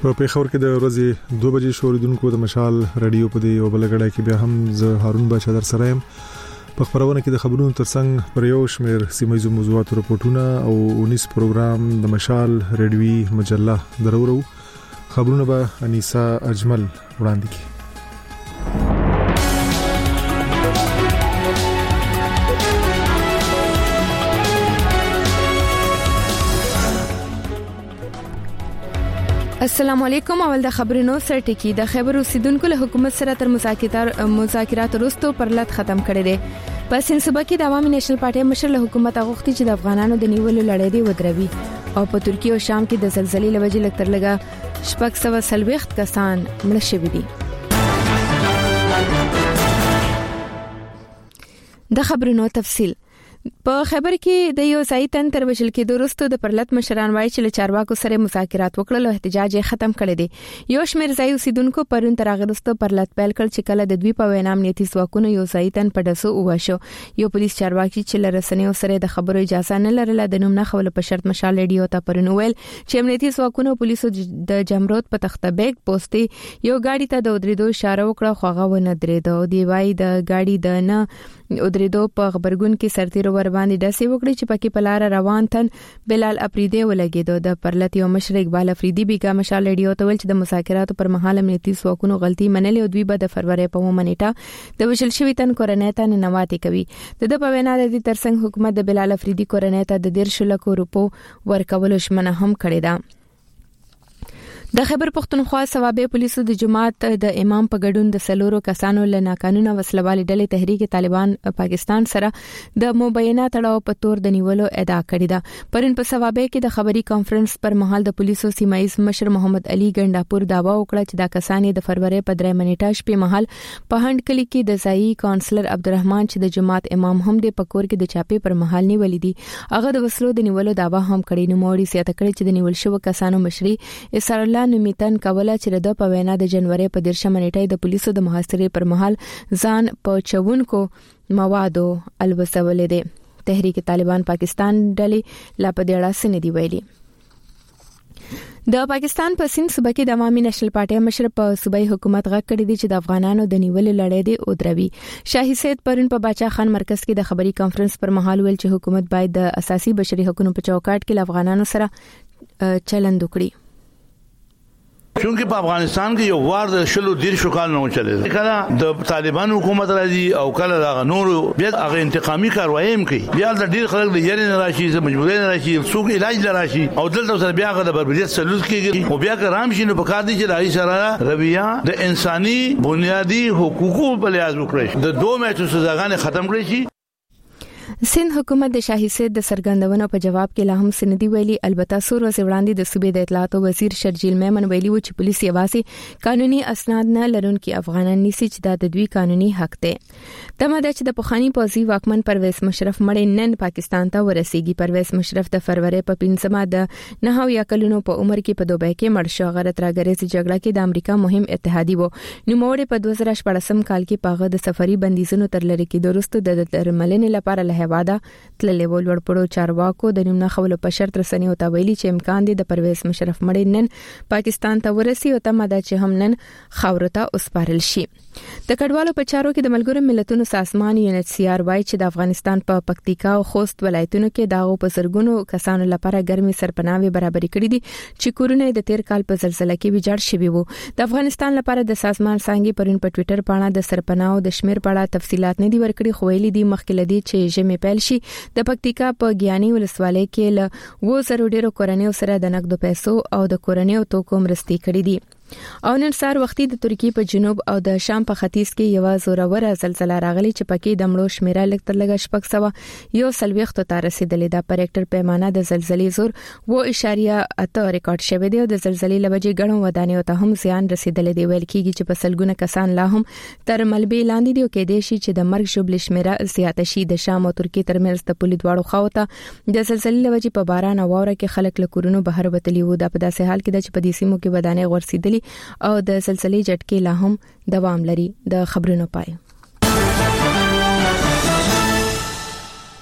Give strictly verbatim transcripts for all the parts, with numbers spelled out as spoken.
په پیښور کې د ورځې دوه بجې شوریدونکو د مشال رادیو په دی او بلګړای کې بیا هم ز هارون بچا در سره يم په خبرونه کې د خبرونو ترڅنګ پر یو شمیر سیمایي موضوعات رپورټونه او انیس پروګرام د مشال رادیوي مجله درورو خبرونه به انیسا اجمل وړاندې کړي. السلام علیکم. اول د خبرونو سره ټکی د خبرو سیدونکو له حکومت سره تر مذاکرات مذاکرات وروسته پرلط ختم کړي دي. په سنسبا کې د عوامي نېشنل پارټي مشر له حکومت غوښتي چې د افغانانو د نیولو لړۍ دی ودروي او په ترکیه او شام کې د زلزلې لوجې لکتر لګا شپږ سوه سلويخت کسان مړ شوي دي. د خبرونو تفصیل په خبر کې د یو ځای تن تر وشل کې دوستو د پرلط مشران وایي چې له چارواکو سره مذاکرات وکړل او احتجاج یې ختم کړی دی. یو شمېر ځای اوسیدونکو پرون تر هغه وروسته پرلط پیل کړ چې کله د دوی په وینا امنیتي ځواکونو یو ځای تن په دسو وواشو. یو پولیس چارواکي چې لرسنیو سره د خبرو اجازه نه لرله د نوم نه خول په شرط مشال رادیو ته پرون ویل چې امنیتي ځواکونو پولیسو د جمرود په تخته بیگ پوسټي یو گاډي ته د ودریدو اشاره وکړه خو هغه ونه درېدو. دی وايي د گاډي د نه ودریدو په خبرګون کې سرتیرو ور باندې داسې وکړي چې پکې په لار روان تن بلال افریدی ولګیدو. د پرلط یو مشر اقبال افریدی بیګا مشال رادیو ته ویل چې د مذاکراتو پر مهال امنیتي ځواکونو غلطي منلې او دوی به د فروری په ومنېټه د وشل شوی تن کورنۍ ته ننواتې کوي. د د په وینا د دې ترڅنګ حکومت د بلال افریدی کورنۍ ته د ډیر شلکو روپو ورکول شمنه هم کړې ده. د خیبر پختونخوا صوابه پولیسو د جماعت د امام په ګډون د سلورو کسانو له ناقانونه وسلوالي ډلې تحریک طالبان پاکستان سره د مبینه تړاو په تور د نیولو ادعا کړې ده. پرون په صوابه کې د خبري کانفرنس پر مهال د پولیسو سیمایز مشر محمد علي ګنداپور داوا وکړه چې دا کسان د فروری په درې منېټه شپې مهال په هند کلی کې د ځایي کونسلر عبدالرحمن چې د جماعت امام هم د پکور کې د چاپې پر مهال نیولې دي. هغه د وسلو د نیولو داوا هم کړې. نو موري سیاته کړې چې د نیول شو کسانو مشري اسرار نمیتن کوله چې د په وینا د جنوري په دیرشم نیټه د پولیسو د محاصرې پر مهال ځان په چونکو موادو الوسولې دي. تحریک طالبان پاکستان ډلې لا په دېړه سن دی ویلي. د پاکستان په سند صوبه کې د عوامي نېشنل پارټي مشر په صوبایي حکومت غږ کړی دی چې د افغانانو د نیولې لړۍ دی او دروي. شاهي سید پرون په باچا خان مرکز کې د خبري کانفرنس پر مهال ویل چې حکومت باید د اساسي بشري حقوقو په چوکاټ کې افغانانو سره چلند وکړي. چونکه په افغانستان کې یو وار د شلو دیر شو کال نه چلے کله د طالبان حکومت راځي او کله د نور بیا هغه انتقامي کاروایی هم کوي. بیا د ډیر خلک د یاري نه راشي چې مجبورې نه راشي څوک علاج لراشي او دلته سره بیا د بربریت سلوک کیږي او بیا کرام شینو په کار دي چې راځي سره رویه د انساني بنیادی حقوقو په لحاظ وکړي د دوه میاشتو سزاګانې ختم کړي شي. سند حکومت د شاهي سید د سرګندونو په جواب کې لا هم سندي ویلي. البته سور ورځ وړاندې د صوبې د اطلاعات وزیر شرجیل میمن ویلي و چې پولیس یوازې قانوني اسناد نه لرونکي افغانان نيسي چې د دوی قانوني حق دی. تمه ده چې د پخوانی پوځي واکمن پرویز مشرف مړ نن پاکستان ته ورسیږي. پرویز مشرف د فروری په پنځمه د نه یا کلونو په عمر کې په دوبۍ کې مړ شو. غره ترګریز جګړه کې د امریکا مهم اتحادي وو. نو موړ په دوه زره شپږم کال کې پاغه د سفري بندیزونو تر لری کې درسته د درملنې لپاره له واده تللې ول. ورپړو چارواکو د نوم نه خول په شرط رسنیو ته ویلي چې امکان دی د پرویز مشرف مړ نن پاکستان ته ورسي او تمه ده چې هم نن خاورته اوسپارل شي. د کډوالو په چارو کې د ملګرو ملتونو سازمان یو ان ایچ سی آر وایي چې د افغانستان په پکتیکا او خوست ولایتونو کې داغو په سرګونو کسانو لپاره ګرمي سرپناوي برابرې کړې دي چې کورونه د تیر کال په زلزلې کې ویجاړ شوي وو. د افغانستان لپاره د سازمان څنګه پرون په ټوئیټر باندې د سرپناو د شمیر په اړه تفصيلات نه دي ورکړي خو ویلي دي مخکې لدی چې جمع پیل شي د پکتیکا په ګیاني ولسوالۍ کې له و زرو ډیرو کورنیو سره د نقد پیسو او د کورنیو توکو مرستې کړې دي. او نن سار وختي د ترکیه په جنوب او د شام په ختیځ کې یو زوروره زلزلہ راغلی چې پکې د مړو شمیره لکتر لګ شپږ سوه یو سلويخت ته رسیدلې. د پریکټر پیمانه د زلزلې زور و اشاریه اته ریکارډ شوی دی او د زلزلې لوجې غړو ودانیو ته هم زیان رسیدلې دی. ویل کیږي چې په سلګونه کسان لا هم تر ملبې لاندې دي او کې د شي چې د مرګ شوبل شمیره زیاته شي. د شام او ترکیه ترمنځ د پولی دواړو خواته د زلزلې لوجې په باران او وره کې خلک له کورونو بهر وتلی وو. د په داسې حال کې د چې په دې سیمو کې ودانې ورسیدلې او د زلزلې جټکې لا هم دوام لري. د خبرونو پای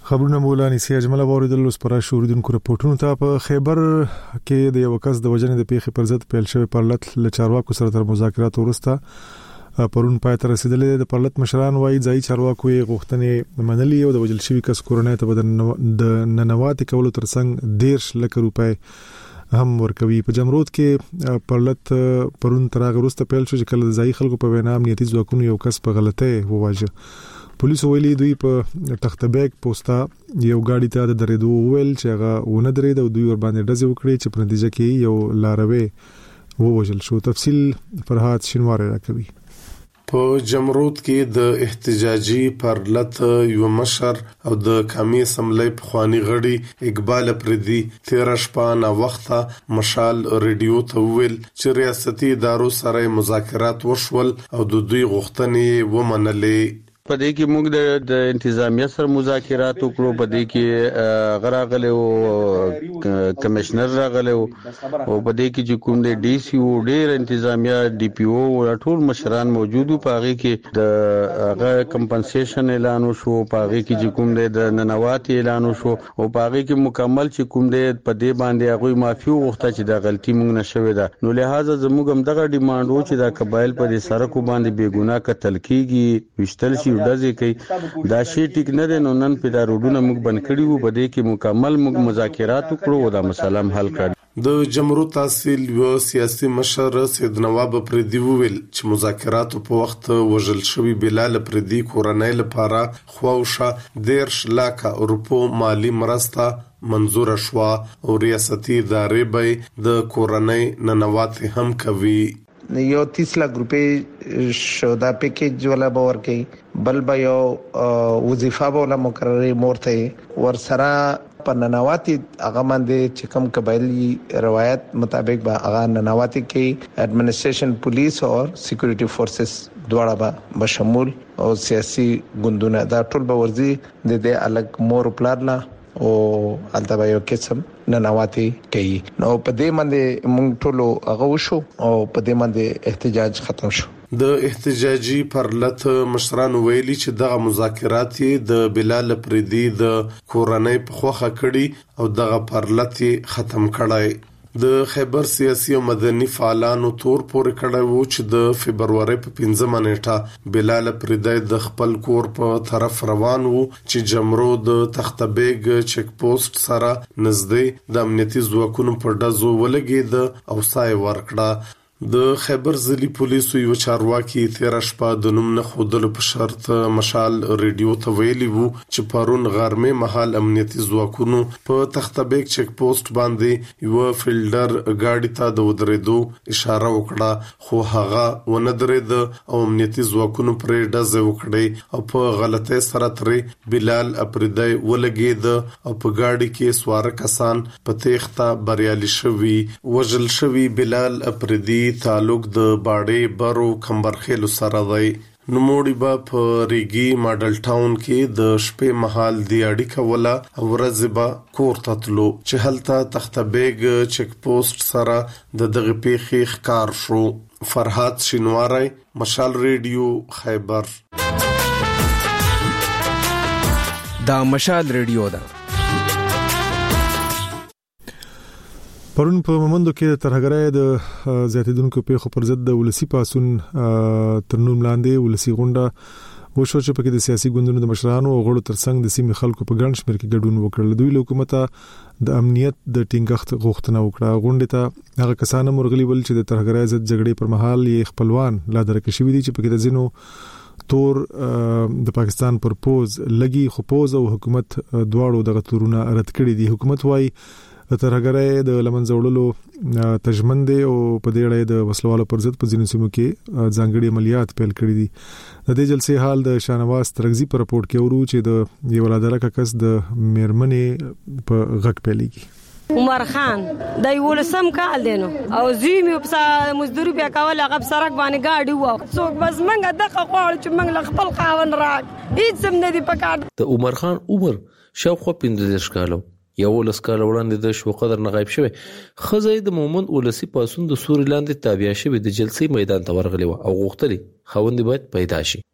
خبرونه مولا نسی اجمل اوریدل اوس پر شوریدونکو رپورټونو ته په خیبر کې د یو کس د وجنې د پیښې پر ضد پیل شوی پرلط ل چارواکو سره تر مذاکرات ورسته پرون پای ته رسیدلې. د پرلط مشران وايي ځای چارواکو یې غوښتنې منلې او د وجل شوی کس کورنۍ ته د ننواتي کولو ترڅنګ ډیر لک روپۍ هم ورکوي. په جمرود کې پرلط پرون تر هغه وروسته پیل شو چې کله ځای خلکو په وینا امنیتي ځواکونو یو کس په غلطه وواژه. پولیس ویلي دوی په تختبیک پوسټا یو گاډي ته د درېدو ویل چې هغه ونه درېد او دوی ور باندې ډزې وکړي چې په نتیجه کې یو لاروي ووژل شو. تفصیل فرحات شینواری راکوي. په جمرود کې د احتجاجي پرلط یو مشر او د قومي اسمبلی پخوانی غړي اقبال پردي تیر شپه نا وخته مشال ریډیو ته ویل چې ریاستي ادارو سره مذاکرات وشول او د دوی غوښتنې ومنلې. په دې کې موږ د د انتظامیه سره مذاکرات وکړو. په دې کې غراغله او کمشنر راغله او په دې کې چې کوم د ډي سي او ډیر انتظامیه ډي پی او ټول مشران موجود وو. په هغه کې د هغه کمپنسیشن اعلان وشو، په هغه کې چې کوم د ننواتي اعلان وشو او په هغه کې مکمل چې کوم د په دې باندې هغه معافي وغوښته چې د غلطي موږ نشوي ده. نو لہذا زموږ هم دغه ډیماند و چې د قبایل په دې سرکو باندې بے ګناه قتل کیږي، وشتل شي دځي کوي. دا شی ټیک نه دی. نو نن په دا روډونه موږ بند کړی وو. په دې کې مکمل موږ مذاکرات وکړو او دا مسله حل کړ. د جمهوریت تحصیل یو سیاسي مشر سید نواب پردي ویل چې مذاکرات په وخت وژل شوی بلال پردي کورنۍ لپاره خوښه دیرش لاک روپو مالی مرسته منظور شوا او ریاستي ادارې به د کورنۍ ننوات هم کوي. یو تیس لاک روپے شو دا پیکیج ولا باور کوي، بل به یو وظیفه ولا مقرری مورته ور سره په ننواتي هغه باندې چې کوم قبایلی روایت مطابق به هغه ننواتي کې ایڈمنسټریشن پولیس او سکیورټي فورسز دواړه به شمول او سیاسي ګوندونه دا ټول به ورزي د دې الګ مور پلان او البته یو قسم ننواتي کوي. نو په دې باندې موږ ټول هغه وشو او په دې باندې احتجاج ختم شو. د احتجاجي پرلط مشران ویلي چې دغه مذاکرات د بلال پردي د کورنۍ په خوخه کړي او دغه پرلط ختم کړای. د خیبر سیاسي او مدني فعالانو تور پورې کړی وو چې د فبرवरी په پنځمه نیټه بلال پردي د خپل کور په طرف روان وو چې جمرود تختبیگ چیک پوسټ سره نږدې د امنیتي ځواکونو په ډزو ولګید او سای ورکړه. د خیبر ضلعي پولیسو یو چارواکي تیر شپه د نوم نه خودل په شرط مشال ریډیو ته ویلي وو چې پرون غرمه مهال امنیتي ځواکونو په تختبیگ چیک پوسټ باندې یو فیلډر گاډي ته د ودرېدو اشاره وکړه، خو هغه ونه درېد او امنیتي ځواکونو پرې ډزې وکړې او په غلطۍ سره ترې بلال اپریدی ولګید او په گاډي کې سوار کسان په تیښته بریالي شوي. وژل شوي بلال اپریدی تعلق د باډې برو کمبرخیلو سره دی. نوموړي به په ریګي ماډل ټاون کې د شپې مهال دی اړیکه ولا ورځ به کور ته تلو چې هلته تختبیگ چیک پوسټ سره د دغه پیښې ښکار شو. فرحات شینواری، مشال ریډیو، خیبر. دا مشال ریډیو ده. پرون په مومندو کې ترهګرای د زیاتیدونکو پیښو پر ضد د ولسی پاسون ترنوم لاندې ولسی غونډه وشو چې پکې د سیاسي ګوندونو د مشرانو او غړو ترڅنګ د سیمې خلکو په ګڼ شمېر کې ګډون وکړل. دوی له حکومت د امنیت د ټینګښت غوښتنه وکړه. غونډه ته هغه کسان مرغلي ول چې د ترهګرای ضد جګړې پر مهال یې خپلوان لا درکې شوی دي چې پکې د زینو تور د پاکستان پر پوز لګي، خو پوز او حکومت دواړو دغه تورونه رد کړی دي. حکومت وايي د ترهګرۍ د لمنځوړلو تجمن دی او په دې اړه د وسلوالو پر ضد په ځینو سیمو کې ځانګړي عملیات پیل کړي دي. د دې جلسې حال د شانواز ترغزي پر راپورټ کې ورو چې د یو ولادره کس د میرمنې په غږ پیلېږي. عمر خان د یولسم کال دینو او زیمه په مزدوري بیا کول هغه سرک باندې گاډي وو څوک بس منګه دغه خوړ چې منګ خپل خاون راک هیڅ سم نه دی پکار. د عمر خان عمر شاوخوا پنځه کالو یو لس کال وړاندې د شو قدر نه غایب شوی. خزې د مومند ولسی پاسون د سوري لاندې تابع شوی د جلسې میدان ته ورغلی او غوښتلی خوند باید پیدا شي.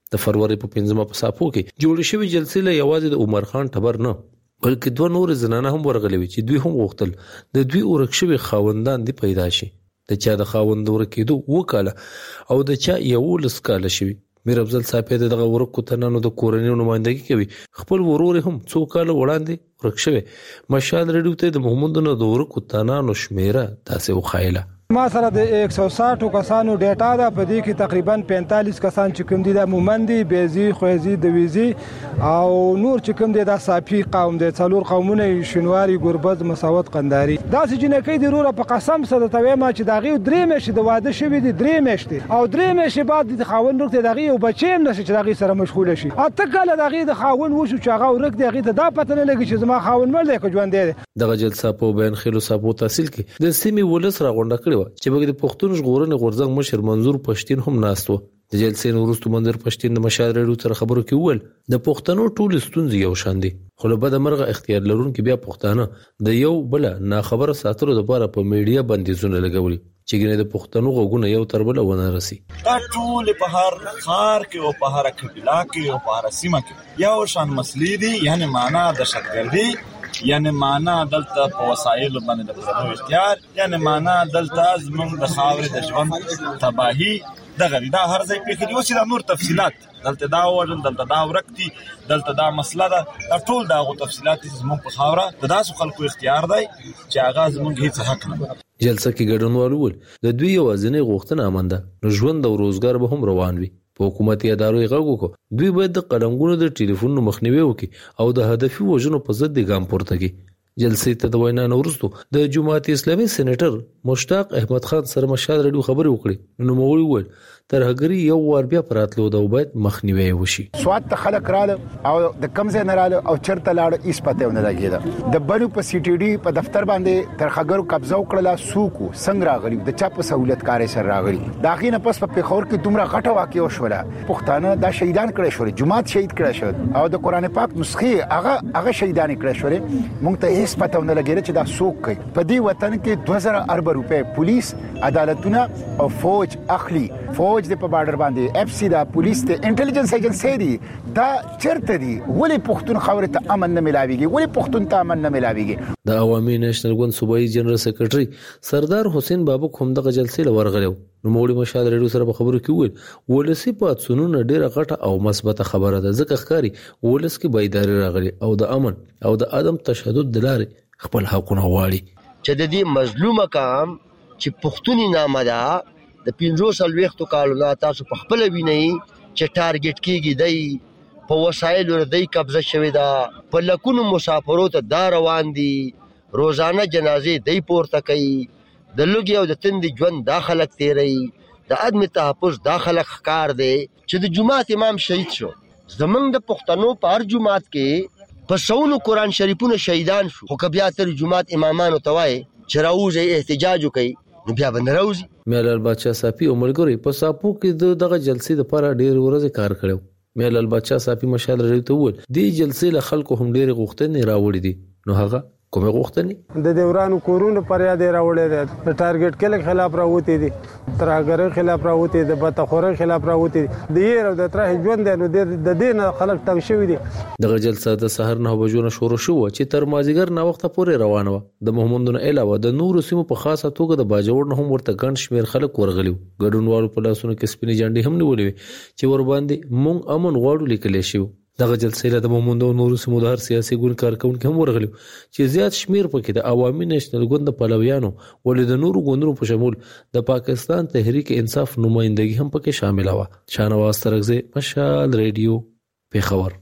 د فروری په پنځمه په صافو کې جوړ شوی جلسې له یوازې د عمر خان ټبر نه بلکې دوه نور زنانه هم ورغلي وي چې دوی هم غوښتل د دوی ورک شوی خاوندان دی پیدا شي د چا د خاوند ورکېدو وکاله او د چا یو لسکاله شوی میر افضل صاحب دغه ورکو تنانو د کورنۍ نمائندګي کوي خپل ورور هم څو کال وړاندې ورک شوی مشال رډیو ته د محمد نو د ورکو تنانو شمیره تاسو وخایله ما سره د یک سو شصت کسانو ډیټا ده په دې کې تقریبا پینتالیس کسان چې کوم دي د مومندي بيزي خوځي د ویزي او نور چې کوم دي د صافي قوم دي څلور قومونه شنواري ګوربز مساوات قنداري دا چې جنکې د روره په قسم سره توې ما چې دغه درې مشه د واده شوی دي درې مشه او درې مشه بعد د خاون ورته دغه یو بچیم نشي چې دغه سره مشغول شي اته کله دغه د خاون وشو چې هغه ورک دغه ته دا پته نه لګي چې زما خاون مړ دی که ژوند دی دغه جلسه په بین خلو صاحب تحصیل کې د سیمې ولس راغونډه کړې و چې بګ د پښتون ژغورنې غورځنګ مشر منظور پښتين هم ناستو د جلسې نورستو منظور پښتين د مشال رډیو تر خبرو کې ول د پښتنو ټول ستونزې یو شان دي خو له بده مرغه اختیار لرونکي بیا پښتانه د یو بل نه خبره ساتلو لپاره په میډیا بندیزونه لګولي چې ګنې د پښتنو غوونه یو تر بل ونه رسي دا ټول په هر خار کې او په هر قبيله کې او په هر سیمه کې یو شان مسلې دي یعنی معنا د شتګردي یعنی معنا دلته په وسایل باندې د پردو اختیار یعنی معنا دلته زمونږ د خاورې د ژوند تباہي دغه دا هر ځای په کې اوس د نور تفصيلات دلته دا وژن دلته دا ورکتي دلته دا مسله ده دا ټول دا غو تفصيلات زمونږ په خاوره د داسو خلکو اختیار دی چې هغه زمونږ هیڅ حق نه جلسه کې ګډونوال ول د دوی یوازینی غوښتنه امانده نو ژوند او روزګار به هم روان وي په حکومتي ادارو یې غوږ وکړو دوی باید د قلمګونو د ټلیفون مخنیوي وکړي او د هدفي وژنو په ضد ګام پورته کړي جلسې ته د وینا نورستو د جماعت اسلامي سېنیټر مشتاق احمد خان سره مشال رډیو خبرې وکړي نو موري ول ترهګری یو ور بیا پراتلو دا باید مخنیوي وشي سواد ته خلک رااله او د کمزې نه رااله او چرته لاړ ایس پته نه لګیدا د بنو په سی ټي ډي په دفتر باندې ترخګرو قبضه وکړه سوکو څنګه راغلی د چا په سہولت کاري سره راغلی دا غینه پس په پیښور کې دومره غټه واقع وشوله پښتانه دا شهیدان کړي شو جماعت شهید کړي شو او د قران پاک نسخه هغه هغه شهیدان کړي شو مونږ ته هیڅ پته نه لګیږي چې دا سوک کوي په دې وطن کې دوه زره ارب روپے پولیس عدالتونه او فوج اخلي فوج د په بارډر باندې اف سی دا پولیس ته انټيليجنس ایجنسی دی دا چرته دی ولی پښتون خاور ته امن نه ملاويږي ولی پښتون ته امن نه ملاويږي د عوامي نېشنل ګوند صوبایي جنرال سیکریټري سردار حسین بابو کوم دغه جلسې لورغلو نو موړي مشال رډیو سره په خبرو کې ویل ولسی پاتسونو ډیره غټه او مثبته خبره ده ځکه ښکاری ولس کې بيداری راغلي او د امن او د عدم تشدد دلارې خپل حقونه غواړي چې د دې مظلومه کام چې پښتوني نامه ده د پینځو سلويختو کالو نه تاسو په خپل وینئ چې ټارګټ کیږي دی په وسایلو ردی قبضه شوی دا په لکونو مسافرو ته دا روان دي روزانه جنازې دی پورته کوي د لوګي او د تندې ژوند داخلك تیری د عدم تحفظ داخلك ښکار دی چې د جمعات امام شهید شو زمونږ د پښتنو په هر جمعات کې په سونو قران شریفونو شهیدان شو خو کبیا تر جمعات امامانو توای چې راوځي احتجاج کوي نو بیا بندراوزي میلال بادشاہ صافي او ملګری په صاحبو کې دغه جلسې لپاره ډېر ورځې کار کړو میلال بادشاہ صافي مشال رډیو ته ول دی جلسې له خلکو هم ډېر غوښتنې راوړې دي نو هغه کومه غوښتنې د دیورانو کورونو پر یاد راوړې ده د ټارګټ کله خلاف راوتی دي ترهګر خلاف راوتی دي بتخوره خلاف راوتی دي د یې او د ترې ژوند نو د دین خلک تنګ شوی دي دغه جلسه د سحر نه بجو نه شروع شو چې تر مازیګر نه وخت پورې روانه و د محمد نو علاوه د نور سیمو په خاصه توګه د باجوړ نه هم ورته ګڼ شمیر خلک ورغلیو ګډونوالو په لاسونو کې سپینې جنډې هم نیولې چې ور باندې مونږ امن غواړو لیکل شي دغه جلسې له د محمد نو نور سیمو د هر سیاسي ګوند کارکونکو هم ورغلیو چې زیات شمیر پکې د عوامي نېشنل ګوند پلویانو ولې د نورو ګوندونو په شمول د پاکستان تحریک انصاف نمائندګي هم پکې شامل و شانواز ترغزه مشال ریډیو پیښور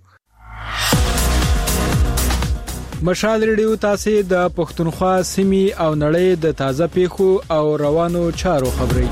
مشال ریډیو تاسو د پښتونخوا سیمې او نړۍ د تازه پیښو او روانو چارو خبري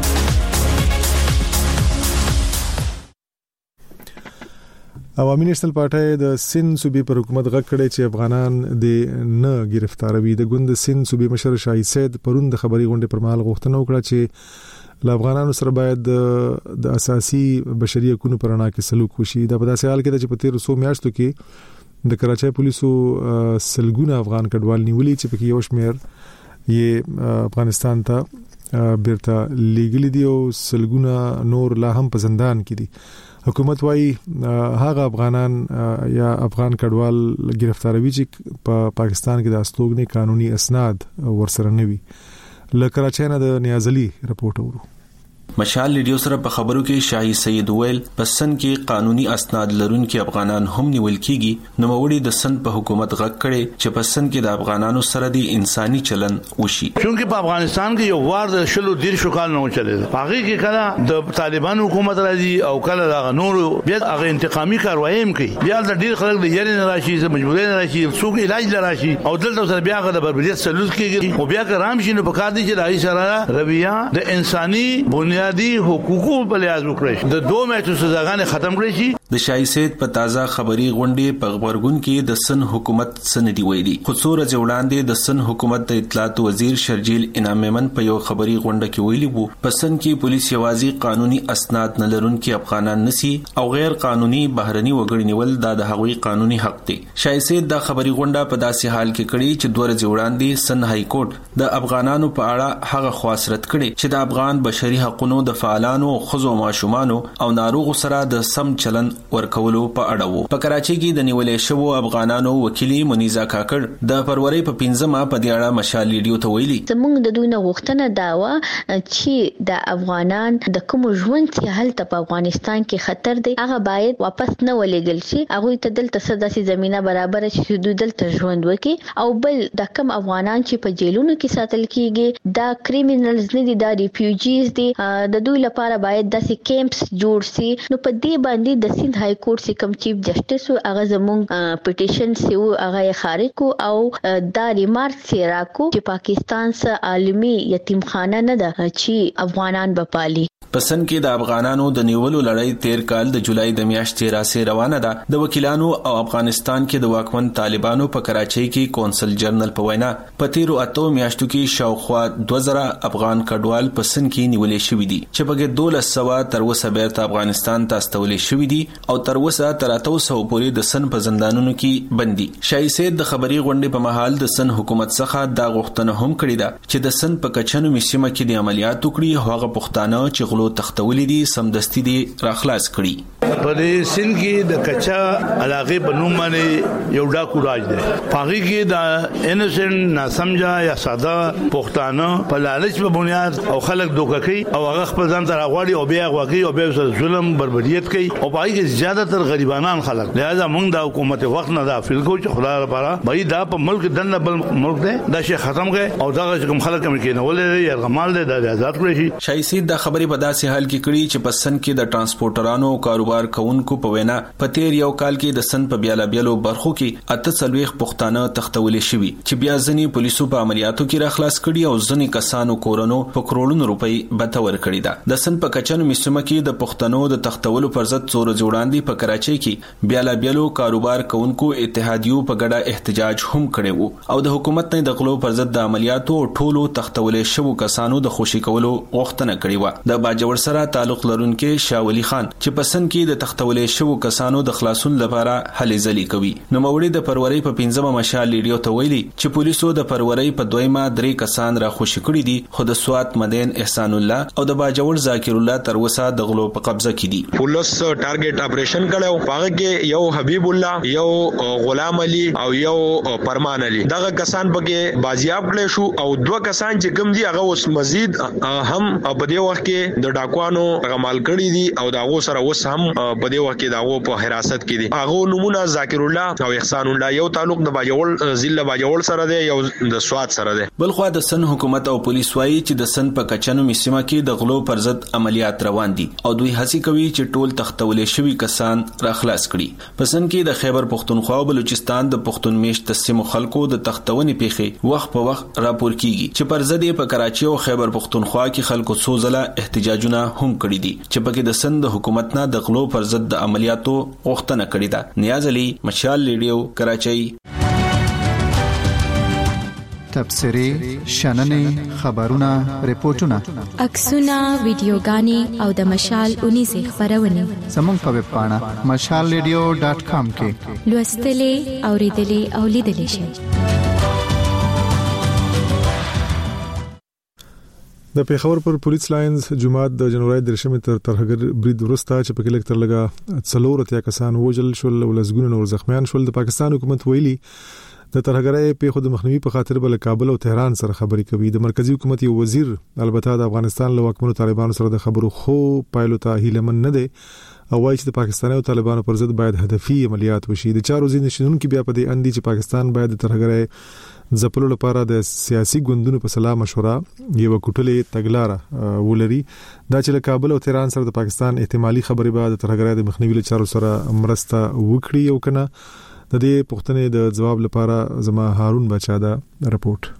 عوامي نېشنل پارټي د سند صوبې پر حکومت غږ کړی چې افغانان د نه گرفتاروي د ګوند سند صوبې مشر شاهي سید پرون د خبري غونډې پر مهال غوښتنه وکړه چې ل افغانانو سره باید د اساسي بشري حقوقو پر اړه کې سلوک وشي دا په داسې حال کې چې په تیر څو میاشتو کې د کراچۍ پولیسو سلګونه افغان کډوال نیولې چې په یو شمیر یې افغانستان ته بیرته لیګل دي او سلګونه نور لا هم په زندان کې دي حکومت وايي هغه افغانان یا افغان کډوال گرفتاروي چې په پاکستان کې د استوګنې قانوني اسناد ورسره نوي. له کراچۍ نه د نیاز علي رپورټ اورو. مشال ریډیو سره په خبرو کې شاهي سید ویل پسند کې قانوني اسناد لرونکي افغانان هم نیول کیږي. نو وړي د سند په حکومت غږ کړي چې پسند کې د افغانانو سره د انساني چلن وشي. چونکه په افغانستان کې یو وار د شلو دیر شو کال نه چلیږي. هغه کې کله د طالبان حکومت راځي او کله د نور بیا هغه انتقامي کاروایی هم کوي. بیا د ډیر خلک د یاري نه راشي، د مجبورۍ نه راشي، څوک علاج لراشي او دلته سره بیا د بربریت سلوک کیږي. او بیا که رام شي نو په کار دي چې راځي سره رویه د انساني بنیاد بنیادی حقوقو په لحاظ وکړي د دوه میاشتو سزاګانې ختم کړي شي. د شاهي سید په تازه خبري غونډې په خبرګون کې د سن حکومت سندي ویلي. خو څو ورځې وړاندې د سن حکومت د اطلاعات وزیر شرجیل انعام میمن په یو خبري غونډه کې ویلي وو په سن کې پولیس یوازې قانوني اسناد نه لرونکي افغانان نسی او غیر قانوني بهرني وګړي نیول د هغوی قانوني حق دی. شاهي سید د خبري غونډه په داسې حال کې کړي چې دوه ورځې وړاندې سن های کورټ د افغانانو په اړه هغه خواصرت کړي چې د افغان بشري حقوقو د فعالانو خزو ماشومانو او ناروغ سره د سم چلن ورکولو په اړه وو. په کراچۍ کې د نیولې شوو افغانانو وکیلی منیزا کاکړ د فروری په پنځمه په دې اړه مشال ریډیو ته ویلي زموږ د دوی نه غوښتنه دا و چې د افغانان د کوم ژوند چې هلته په افغانستان کې خطر دی هغه باید واپس نه ولېږل شي. هغه ته دلته سداسي زمينه برابر چې دوی دلته ژوند وکړي او بل د کم افغانان چې په جیلونو کې ساتل کیږي دا کریمینلز نه دي، دا ریفیوجیز دي، د دوی لپاره باید داسې کیمپس جوړ شي. نو په دې باندې د سند های کورټ سي کوم چیف جسټس هغه زموږ پټیشن سی او هغه خارج کو او دا ریمارک سی راکو چې پاکستان سره عالمي یتیمخانه نه ده چې افغانان بپالي. پسند کې د افغانانو د نیولو لړۍ تیر کال د جولای د میاشتې راسي روانه ده. د وکیلانو او افغانستان کې د واکمن طالبانو په کراچۍ کې کونسل جنرال په وینا په تیرو اتو میاشتو کې شاوخوا دوه زره افغان کډوال پسند کې نیولې شوې دي چې په دولس سوه تر اوسه بیرته افغانستان ته استولې شوې دي او تر اوسه تر اتو سوه پورې د سن په زندانونو کې بندي. شاهي سید د خبري غونډې په محل د سن حکومت څخه دا غوښتنه هم کړې ده چې د سن په کچنو میسیمه کې د عملیات وکړي. هغه پښتانه چې تختولې دي سمدستي دي راخلاص کړي. په دې سن کې د کچا علاقه په نوم باندې یو ډاکو راج دی. پاغي کې د انسنت ناسمجا یا ساده پښتانه په لالچ په بنیاد او خلک دوکه کوي او هغه خپل ځان ته راغواړي او بیا غواګي او بیا ظلم بربریت کوي او پای کې زیاده تر غریبانان خلک. لہذا موږ د حکومت وخت نه دا فیل کو چې خدای لپاره بای دا په ملک دنه بل ملک دی دا شي ختم کړي او دا کوم خلک کوم کې نه ولې یا غمال دی د آزاد کړی شي. شاهي سید د خبري په داسې حال کې کړي چې په سن کې د ترانسپورټرانو کاروبار کوونکو په وینا په تیر یو کال کې د سن په بیاله بیلو برخو کې اته څلويخ پښتانه تختولې شوي چې بیا ځنی پولیسو په عملیاتو کې راخلاص کړي او ځنی کسانو کورونو په کروڑونو روپۍ بتور کړي ده. د سن په کچنو میسمه کې د پښتنو د تختولو پر ضد څور جوړاندې په کراچۍ کې بیاله بیلو کاروبار کوونکو اتحادیو په ګډه احتجاج هم کړي وو او د حکومت نه د غلو پر ضد د عملیاتو ټولو تختولې شوو کسانو د خوشي کولو غوښتنه کړې و. د باجوړ سره تعلق لرونکي شاولي خان چې پسند کې د تختولې شوو کسانو د خلاصون لپاره هلې ځلې کوي. نو موري د فروری په پنځمه مشال ریډیو ته ویلي چې پولیسو د فروری په دویمه درې کسان را خوشي کړي دي خو د سوات مدین احسان الله او د باجوړ ذاکر الله تر وسه د غلو په قبضه کې دي. پولیس ټارګټ اپریشن کړو پاغه کې یو حبیب الله یو غلام علي او یو پرمان علي دغه کسان پکې بازیاب کړي شو او دوه کسان چې کوم دي هغه اوس مزید هم په دې وخت کې د ډاکوانو غمال کړي دي او داغو سره اوس هم په دې وخت کې داغو په حراست کې دي. هغه نمونه ذاکر الله او احسان الله یو تعلق د باجوړ ضلع باجوړ سره دی یو د سواد سره دی. بلخو د سن حکومت او پولیس وايي چې د سن په کچنو میسیمه کې د غلو پر ضد عملیات روان دي او دوی هڅه کوي چې ټول تختولې شوی کسان را خلاص کړي. پسند کې د خیبر پختونخوا او بلوچستان د پختون میشت سیمو خلکو د تختونې پیخي وخت په وخت راپور کیږي چې پر ضد په کراچي او خیبر پختونخوا کې خلکو څو ځله احتجاجونه هم کړي دي چې پکې د سند حکومت نه د غلو پر ضد د عملیاتو غوښتنه کړې ده. نیاز علي مشال ریډیو کراچۍ. تبصرې شننې خبرونه ریپورتونه عکسونه ویډیوګانې او د مشال اونیزه خبرونه زموږ په ویب پاڼه مشال ریډیو ډاټ کام کې لوستلې اوریدلې او لیدلې شئ. د پیښور پر پولیس لاینز جمعات د جنوري درشمه تر ترهګر برید ورسته چې په کلیک تر لګا څلورتیا کسان وژل شول او لسګونه نور زخمیان شول. د پاکستان حکومت ویلي د ترهګرۍ په خود مخنیوي په خاطر بل کابل او تهران سره خبرې کوي. د مرکزی حکومت یو وزیر البته د افغانستان له واکمنو طالبانو سره د خبرو خو پایلو ته هیلمن نه دی او وايي چې د پاکستاني او طالبانو پر ضد باید هدفي عملیات وشي. د چارو ځین نشونکو بیا په دې اندي چې پاکستان باید د ترهګرۍ ځپلو لپاره د سیاسي ګوندونو په سلا مشوره یو کوټلې تګلاره ولري. دا چې له کابل او تهران سره د پاکستان احتمالي خبرې به د ترهګرۍ د مخنیوي لپاره سره مرسته وکړي او کنه. د دې پوښتنې د جواب لپاره زما هارون بچا دا رپورت.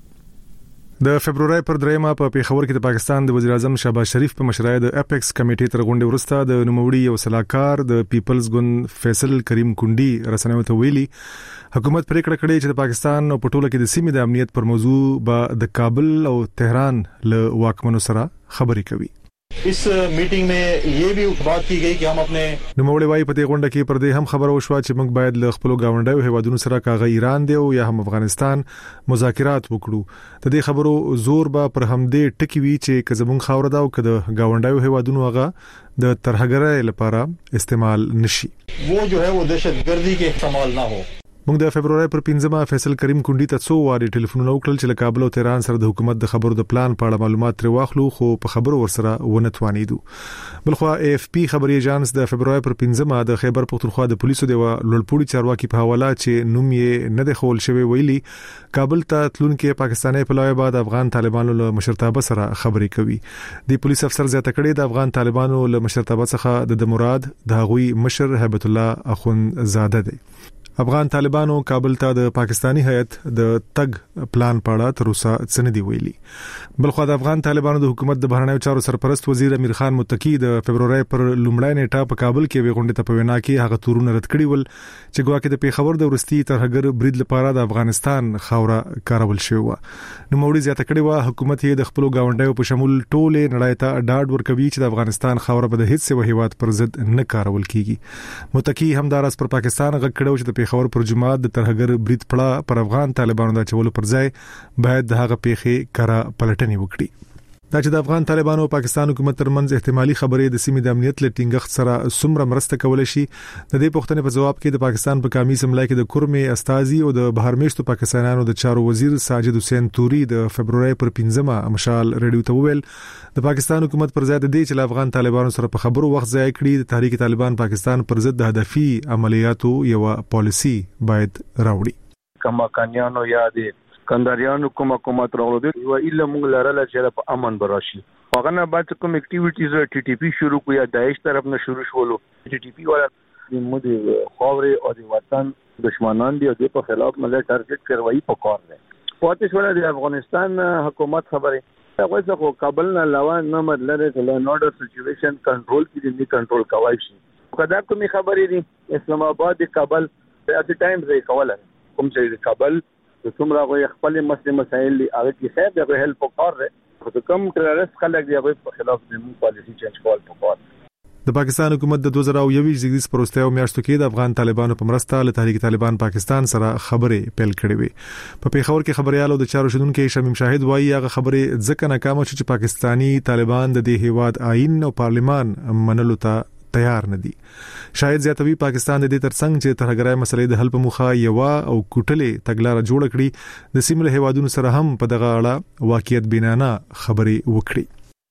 د فبرवरी پر دریمه په پیښور کې د پاکستان د وزیر اعظم شهباز شریف په مشرۍ د اپیکس کمیټې تر غونډې وروسته د نوموړي یو سلاکار د پیپلز ګوند فیصل کریم کونډي رسنیو ته ویلي حکومت پریکړه کړې چې د پاکستان او پټوله کې د سیمې د امنیت پر موضوع به د کابل او تهران له واکمنو سره خبرې کوي. इस मीटिंग में ये भी बात की गई कि हम अपने نوموړي وايي په دې غونډه کې پر دې هم خبرو شو چې موږ باید له خپل گاونډیو هیوادونو سره کاغه ایران دی او یا هم افغانستان مذاکرات وکړو. د دې خبرو زور به پر همدې ټکی وی چې کزمون خاور دا او کده گاونډیو هیوادونو هغه د ترهګرۍ لپاره استعمال نشي. वो जो है वो दहशतगर्दी के इस्तेमाल ना हो. موږ د فبرवरी پر پنځمه فیصل کریم کونډي ته څو واري ټلیفونونه وکړل چې له کابل او تهران سره د حکومت د خبرو د پلان په اړه معلومات تر واخلو خو په خبرو ورسره ونه توانیدو. بلخو اے اف پی خبري ایجانس د فبرवरी پر پنځمه د خیبر پختونخوا د پولیسو د لوړپوړي چارواکي په حواله چې نوم یې نه د خول شوی ویلي کابل ته تلونکو پاکستاني پلوی بعد افغان طالبانو له مشرتابه سره خبرې کوي. د پولیس افسر زیاته کړي د افغان طالبانو له مشرتابه څخه د مراد د غوي مشر هیبت الله اخون زاده دی. افغان طالبانو کابل ته د پاکستانی هیئت د تګ پلان پاړه تر اوسه څه دی ویلي. بلخو د افغان طالبانو د حکومت د بهرنیو چارو سرپرست وزیر امیر خان متقی د فبرवरी پر لومړی نیټه په کابل کې وی غونډه ته په وینا کې هغه تورونه رد کړی ول چې ګواکې د پیښور د ورستي ترهګر برید لپاره د افغانستان خوره کارول شوی و. نو موړي زیاته کړی و حکومت یې د خپل گاونډیو په شمول ټوله نړۍ ته ډاډ ورکوي چې د افغانستان خوره به د هیڅ یو هیواد پر ضد نه کارول کیږي. متقی همدارس پر پاکستان غږ کړو چې د پیښور پر جمعات د ترهګر برید پړه پر افغان طالبانو د چولو پر ځای باید د هغه پیښې کارا پلټنې وکړي. دا چې د افغان طالبانو او پاکستان حکومت ترمنځ احتمالي خبرې د سیمې د امنیت له ټینګښت سره سمره مرسته کولای شي. د دې پوښتنې په جواب کې د پاکستان په قومي اسمبلی کې د کورمې استازي او د بهرمیشتو پاکستانیانو د چارو وزیر ساجد حسین توري د فبرवरी پر پنځمه مشال ریډیو ته وویل د پاکستان حکومت پر ځای د دې چې افغان طالبانو سره په خبرو وخت ضایع کړي د تحریک طالبان پاکستان پر ضد د هدفي عملیاتو یو پالیسی باید راوړي. کما کانیانو یا د کنداریانو کومه کومه ترغلو دي او الا موږ لرله چې په امن براشي. هغه نه بعد کوم اکټیویټیز ټي ټي پی شروع کویا داعش طرف نه شروع شولو. ټي ټي پی ولا د مودي خاورې او د وطن دشمنان دي او د په خلاف مله ټارګټ کروي په کار دي. پاتې شول د افغانستان حکومت خبره هغه څنګه کابل نه علاوه نه مدلره د نورډر سچويشن کنټرول کې دي کنټرول کوي شي. کدا کومي خبرې دي اسلام آباد د کابل په د ټایم ځای کوله کوم چې د کابل د څومره غوي خپل مسلې مسایل دي هغه کې خیر دغه هیلپ وکړي خو د کم ټرورست خلک دی هغه په خلاف د مو پالیسی چینج کول پکار. د پاکستان حکومت د دوه زره یو زیږدیز پروستیو میاشتو کې د افغان طالبانو په مرسته له تحریک طالبان پاکستان سره خبرې پیل کړې وي. په پیښور کې خبريالو د چارو شودونکو شمیم شاهد وایي هغه خبرې ځکه ناکامه شو چې پاکستانی طالبان د دې هیواد آئین او پارلمان منلو ته تیار نه دي. شاید زیاتوي پاکستان د دې ترڅنګ چې ترهګرۍ مسلې د حل په موخه یو او کوټلې تګلارې جوړ کړي د سیمه هیوادونو سره هم په دغه اړه واقعیت بینانه خبرې وکړي.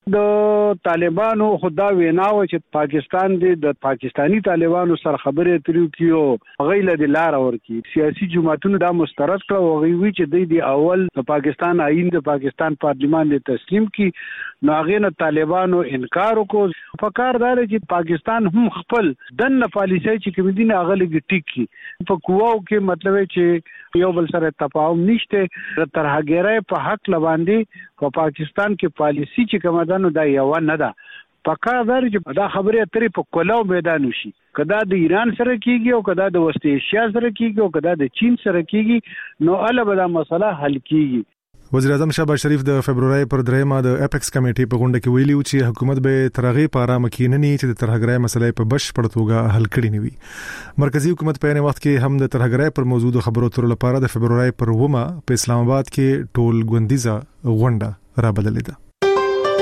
د طالبانو خدا ویناو چې پاکستان د پاکستانی طالبانو سره خبرې اترې کیو غیله د لار ورکی سیاسي جماعتونو دا مسترد کړو او وی چې د اول د پاکستان آئین د پاکستان پارلیمان له تسلیم کی ناغینه طالبانو انکار وکړ. فکردار چې پاکستان هم خپل دنه پالیسي چې کوم دي نه غلي ټیک کی په قواو کې مطلب چې یو بل سره تفاهم نشته ترهګرۍ په حق لباندې په پاکستان کې پالیسی چې کومه ده نو دا یو نه ده. پکا در چې دا خبره اترې په کلاو میدان وشي کدا د ایران سره کیږي او کدا د وسط ایشیا سره کیږي او کدا د چین سره کیږي نو اله به دا مسله حل کیږي. وزیر اعظم شهباز شریف د فبرवरी پر دریمه د اپیکس کمیټې په غونډه کې ویلي چې حکومت به ترغه پاره مکیننی چې د ترهګرۍ مسلې په بشپړ توګه حل کړي نیوي. مرکزی حکومت په یوه وخت کې هم د ترهګرۍ پر موضوع خبرو تر لپاره د فبرवरी پر ومه په اسلام آباد کې ټول غونډیزه غونډه را بدلې ده.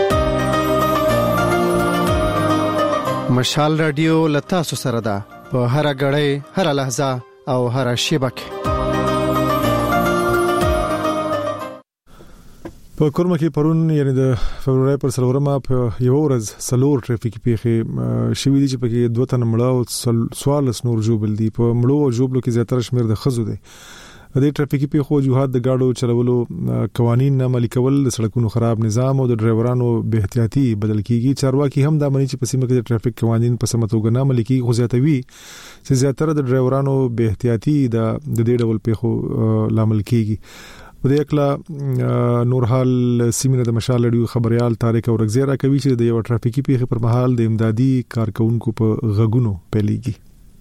مشال رادیو لتا سره ده په هر غړې هر لحظه او هر شیبه کې. په کورما کې پرون یعنی د فبرवरी پر سلورمه په یو ورځ سلور ټریفیکي پیښې شوې دي چې په کې دوه تن مړه او سوالس نور جوبل دي. په مړو او جوبلو کې زیاتره شمیر د خزو دي. د ټریفیکي پیښو وجوهات د گاډو چلولو قوانين نه عملي کول، د سړکونو خراب نظام او د ډرایورانو بے احتیاطي بدل کیږي. چارواکي هم د امنیتي په سیمه کې د ټریفیک قوانين په سم توګه نه عملي کیږي، خو زیاتوي چې زیاتره د ډرایورانو بے احتیاطي د د دې ډول پیښو لامل کیږي. په دې اکلا نورحال سیمینه د مشال رادیو خبريال طارق اورغزی را کوي چې د یو ټریفیکي پیښې پر مهال د امدادي کارکونکو په غږونو پیلېږي.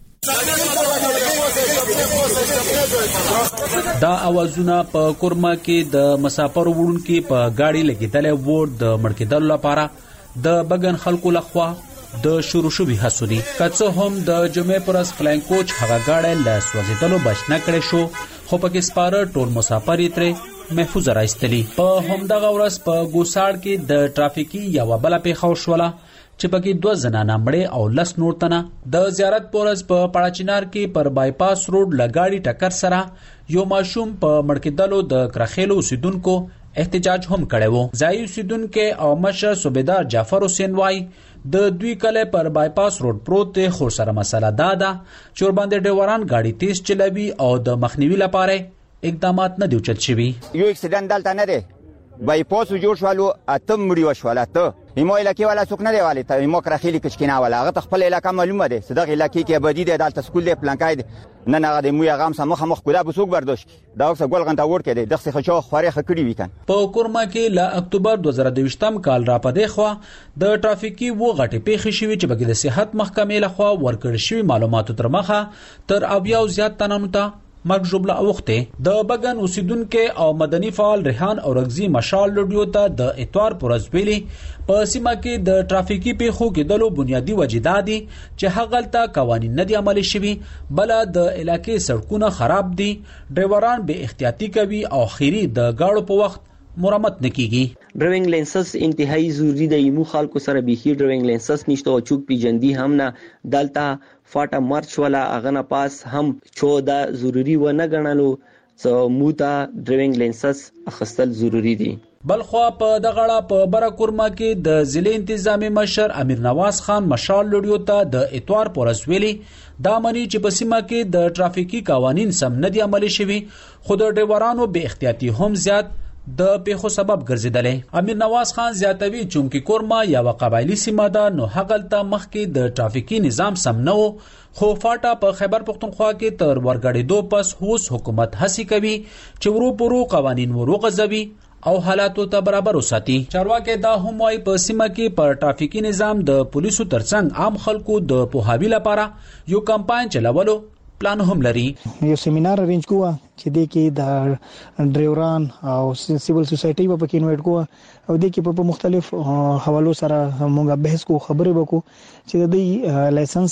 دا اوازونه په کورما کې د مسافر وړونکو په گاډي لګیدلې وو د مړکېدل لپاره د بغن خلکو لخوا د شروع شوی حسودي. کڅه هم د جمعې پرس فلاین کوچ هغه گاډي له سوځیدلو بچ نه کړي شو، خو پکې سپاره ټول مسافر یې ترې محفوظ راځتلی. په همدغه ورځ په ګوساړ کې د ټرافیکي یو بل پیښه وشوله چې پکې دوه زنانه مړې او لس نور تنه د زیارت پورز په پړاچینار کې پر بایپاس روډ لګاړي ټکر سره یو ماشوم په مړکېدلو د کرخېلو اوسیدونکو احتجاج هم کړي وو. ځای اوسیدونکو او مشر صوبیدار جعفر حسین وای د دوی کله پر بایپاس روډ پروت خو سره مسله دا ده چې ور باندې ډیوران گاډي تیز چلوي او د مخنیوي لپاره اقدامات نه دی چل شوی. یو اکسیډنټ دلته نه دی، بایپاس جوړ شوالو اتم مړي وشوالاته ایمو علاقې والا څوک نه دی والی ته ایمو کرخېلی کچکینا والا هغه خپل علاقې معلومه ده صدق علاقې کې بدی ده دلته سکول دی پلانکای نه نه د مویا غام سم مخ کولا بسوک برداشت دا اوس ګول غنټه ور کې دی دغه خچو خوري خکړی وکن. په کورما کې ل اکتوبر دوه زره دوه کال را پدې خو د ټرافیکي و غټي پیښې شوې چې بګې د صحت محکمې لخوا ورکړ شوی معلوماتو تر مخه تر اویا او زیات تنانو ته مرګ جوړه اوخته. د بغن اوسیدونکو او مدني فعال ریحان اورغزی مشال رادیو ته د اتوار پرز ویلي په سیمه کې د ټرافیکي پیښو کې دلو بنیادی وجدادي چې هغلته قوانين نه دي عملي شوي، بل د علاقې سړکونه خراب دي، ډرایوران بے احتیاطي کوي او خيري د گاړو په وخت مرمت نکېږي. ډرایوینګ لایسنس انتهایی ضروری دی. یمو خلکو سره به هی ډرایوینګ لایسنس نشته او چوک پیجندي هم نه دلته فاټا مارچ ولا اغه پاس هم چودا ضروری و نه غنلو سو موتا ډرایوینګ لایسنس اخستل ضروری دی. بلخوا په دغړه په برکورما کې د ضلع انتظامی مشر امیر نواز خان مشال لډیو ته د اتوار پورس ویلي دا منی چې په سیمه کې د ټرافیکي قوانين سم نه دي عملي شوي، خو د ډرایورانو بے احتیاطي هم زیات د پیښو سبب ګرځیدلې. امیر نواز خان زیاتوي چونکی کورما یا قبایلی سیمه ده نو هغلته مخکې د ټرافیکي نظام سم نه وو، خو فاټا په خیبر پختونخوا کې تر ورګړې دو پس هوس حکومت هڅه کوي چې ورو پرو قوانين وروغځوي او حالاتو ته برابر وساتي. چارواکي دا هم وايي په سیمه کې پر ټرافیکي نظام د پولیسو ترڅنګ عام خلکو د پوهاوی لپاره یو کمپاین چلولو پلان هم لري. یو سیمینار ارینج کوه چې د کې د ډرایوران او سیویل سوسایټي په کې انوایټ کوه او د کې په مختلف حوالو سره موږ بحث کو خبرې وکړو چې د لایسنس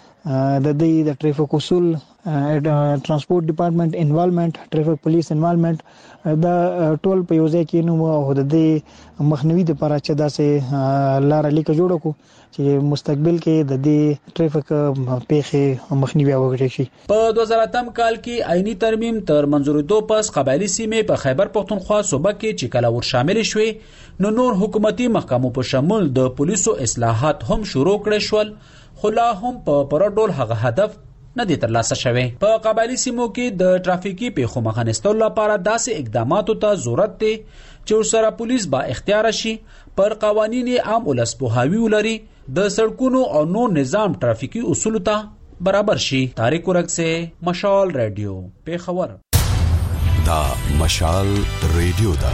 د دې د ټریفیک اصول ترانسپورت ډپارټمنټ انوالومنت ټریفیک پولیس انوالومنت دا ټول په یو ځای کې نو او د دې مخنیوي لپاره چې داسې لار لیک جوړ کو چې مستقبل کې د دې ټریفیک پیښې مخنیوي وکړي شي. په دوه زره اتم کال کې آئینی ترمیم تر منځورېدو پس قبایلی سیمې په خیبر پختونخوا صوبه کې چې کله ور شامل شوې نو نور حکومتي محکمو په شمول د پولیسو اصلاحات هم شروع کړي شول، خو لا هم په پرډول هغه هدف نه دي ترلاسه شوی. په قبایلی سیمو کې د ټرافیکي پیښو مخه نیستلو لپاره داسې اقداماتو ته ضرورت دی چې ورسره پولیس با اختیار شي، پر قوانین عام ولس پوهاوی ولري، د سړکونو او نور نظام ټرافیکي اصول ته برابر شي. طارق اورغزی مشال رادیو پیښور. دا مشال رادیو دا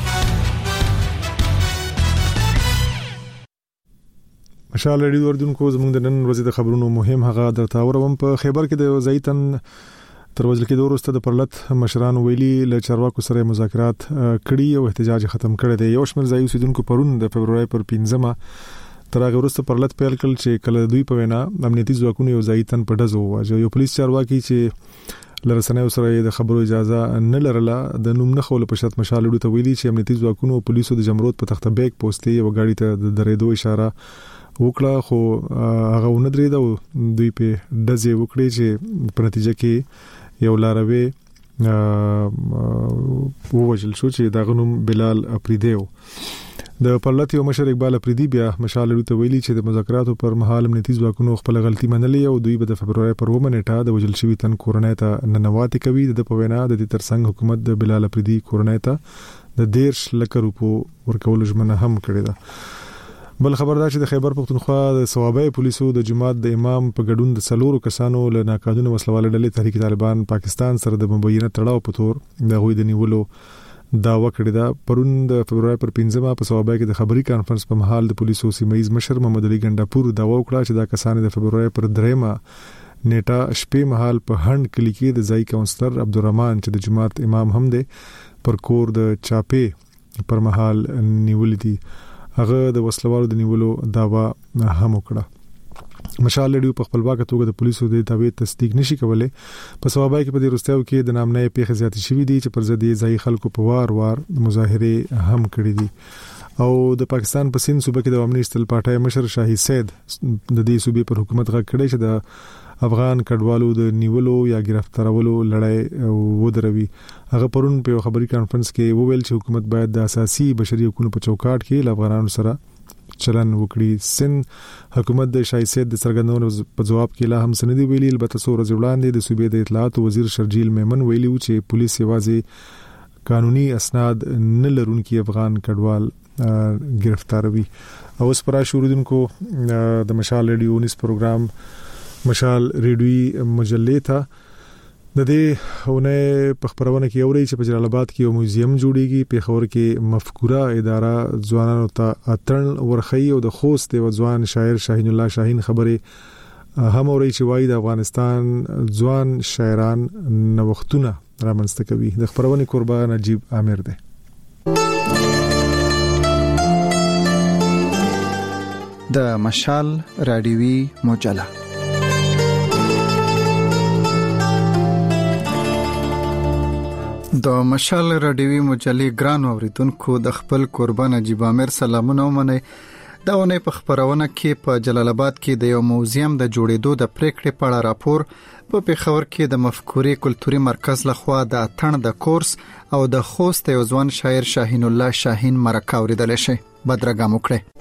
مشال رادیو اردوونکو زموږ د نن ورځې د خبرونو مهم هغه درته اورم. په خیبر کې د زیتن تر وځل کې د وروسته د پرلط مشران ویلي له چارواکو سره مذاکرات کړي او احتجاج ختم کړي دی. یو شمېر ځایي اوسیدونکو پرون د فبرवरी پر پنځمه تر هغه وروسته پرلط پیل کړ چې کله دوی په وینا امنیتي ځواکونو یو زیتن په ډزو واجو. یو پولیس چارواکي چې لرسنۍ سره د خبرو اجازه نه لرله د نوم نه خول په شرط مشال لډو ته ویلي چې امنیتي ځواکونو او پولیسو د جمرود په تخته بیگ پوسټي او غاړي ته د درېدو اشاره وکړه خو هغه وندري دا دوی په دځه وکړي چې په نتیجه کې یو لاروي ووجل شو چې دا غنوم بلال افریدیو د پرلط یو مشر اقبال افریدي بیا مشال ته ویلي چې د مذاکراتو پر مهال امنیتي ځواکونو خپل غلطي منلې او دوی به د فبرवरी پر ومه نیټه د وجل شوی تن کورنۍ ته ننواتي کوي د پوینا د ترڅنګ حکومت د بلال افریدي کورنۍ ته د دیرش لک روپو ورکول ژمنه هم کړې ده. بل خبردار چې د خیبر پختونخوا د ثوابه پولیسو د جماعت د امام په ګډون د سلورو کسانو له ناقانونه وسلواله ډلې تحریک طالبان پاکستان سره د مبینه تړاو په تور د غوي د نیولو داوا کړی دا. پرون د فبرवरी پر پنځمه په ثوابه کې د خبري کانفرنس په محل د پولیسو سیمایز مشر محمد علي ګنداپور داوا وکړه چې دا کسان د فبرवरी پر دریمه نیټه شپې محل په هند کلی کې د ځای کاونسلر عبدالرحمن چې د جماعت امام هم دی پر کور د چاپې پر محل نیول دي. هغه د وسلوالو د نیولو داوا هم وکړه. مشال لډیو په خپلواک توګه د پولیسو د داوی تصدیق نشي کولای. په سوابای کې په دې رستاو کې د نامنې پیښه زیاتې شوې دي چې پر ضد ځای خلکو په وار وار مظاهره هم کړې دي. او د پاکستان په سند صوبه کې د عوامي استل پارټای مشر شاهي سید د دې صوبې پر حکومت غږ کړی چې د افغان کډوالو د نیولو یا گرفتارولو لړۍ ودروي. هغه پرون په خبري کانفرنس کې وویل چې حکومت باید د اساسي بشري حقوقو په چوکاټ کې ل افغانانو سره چلن وکړي. سند حکومت د شاهي سید د څرګندونو په جواب کې لا هم سندي ویلي. البته څو ورځې وړاندې د صوبې د اطلاعات وزیر شرجیل میمن ویلي چې پولیس یوازې قانوني اسناد نه لرونکي افغان کډوال گرفتاروي. او اوس پر شروع د مشال ریډیو نیوز پروګرام مشال ریډیوي مجلې ته د دې هونه په خبرونه کې اوري چې په جلال آباد کې یو موزیم جوړیږي. په خبر کې مفکوره اداره ځوانانو ته اتن ورخی او د خوست د ځوان شاعر شاهین الله شاهین خبره هم اوري چې وایي د افغانستان ځوان شاعران نوښتونه رامنځته کوي. د خبرونه قربان نجیب عامر دی. د مشال رادیوي مجله د مشال رادیوي مجلې ګران اوریدونکو د خپل قربان نجیب عامر سلامونه ومنئ. دا ونه په خبرونه کې په جلال آباد کې د یو موزیم د جوړېدو د پریکړې په اړه راپور، په پیښور کې د مفکورې کلتوري مرکز لخوا د اتن د کورس او د خوست یو ځوان شاعر شاهین الله شاهین مرکه اوریدل شي. بدرګه مو کړئ.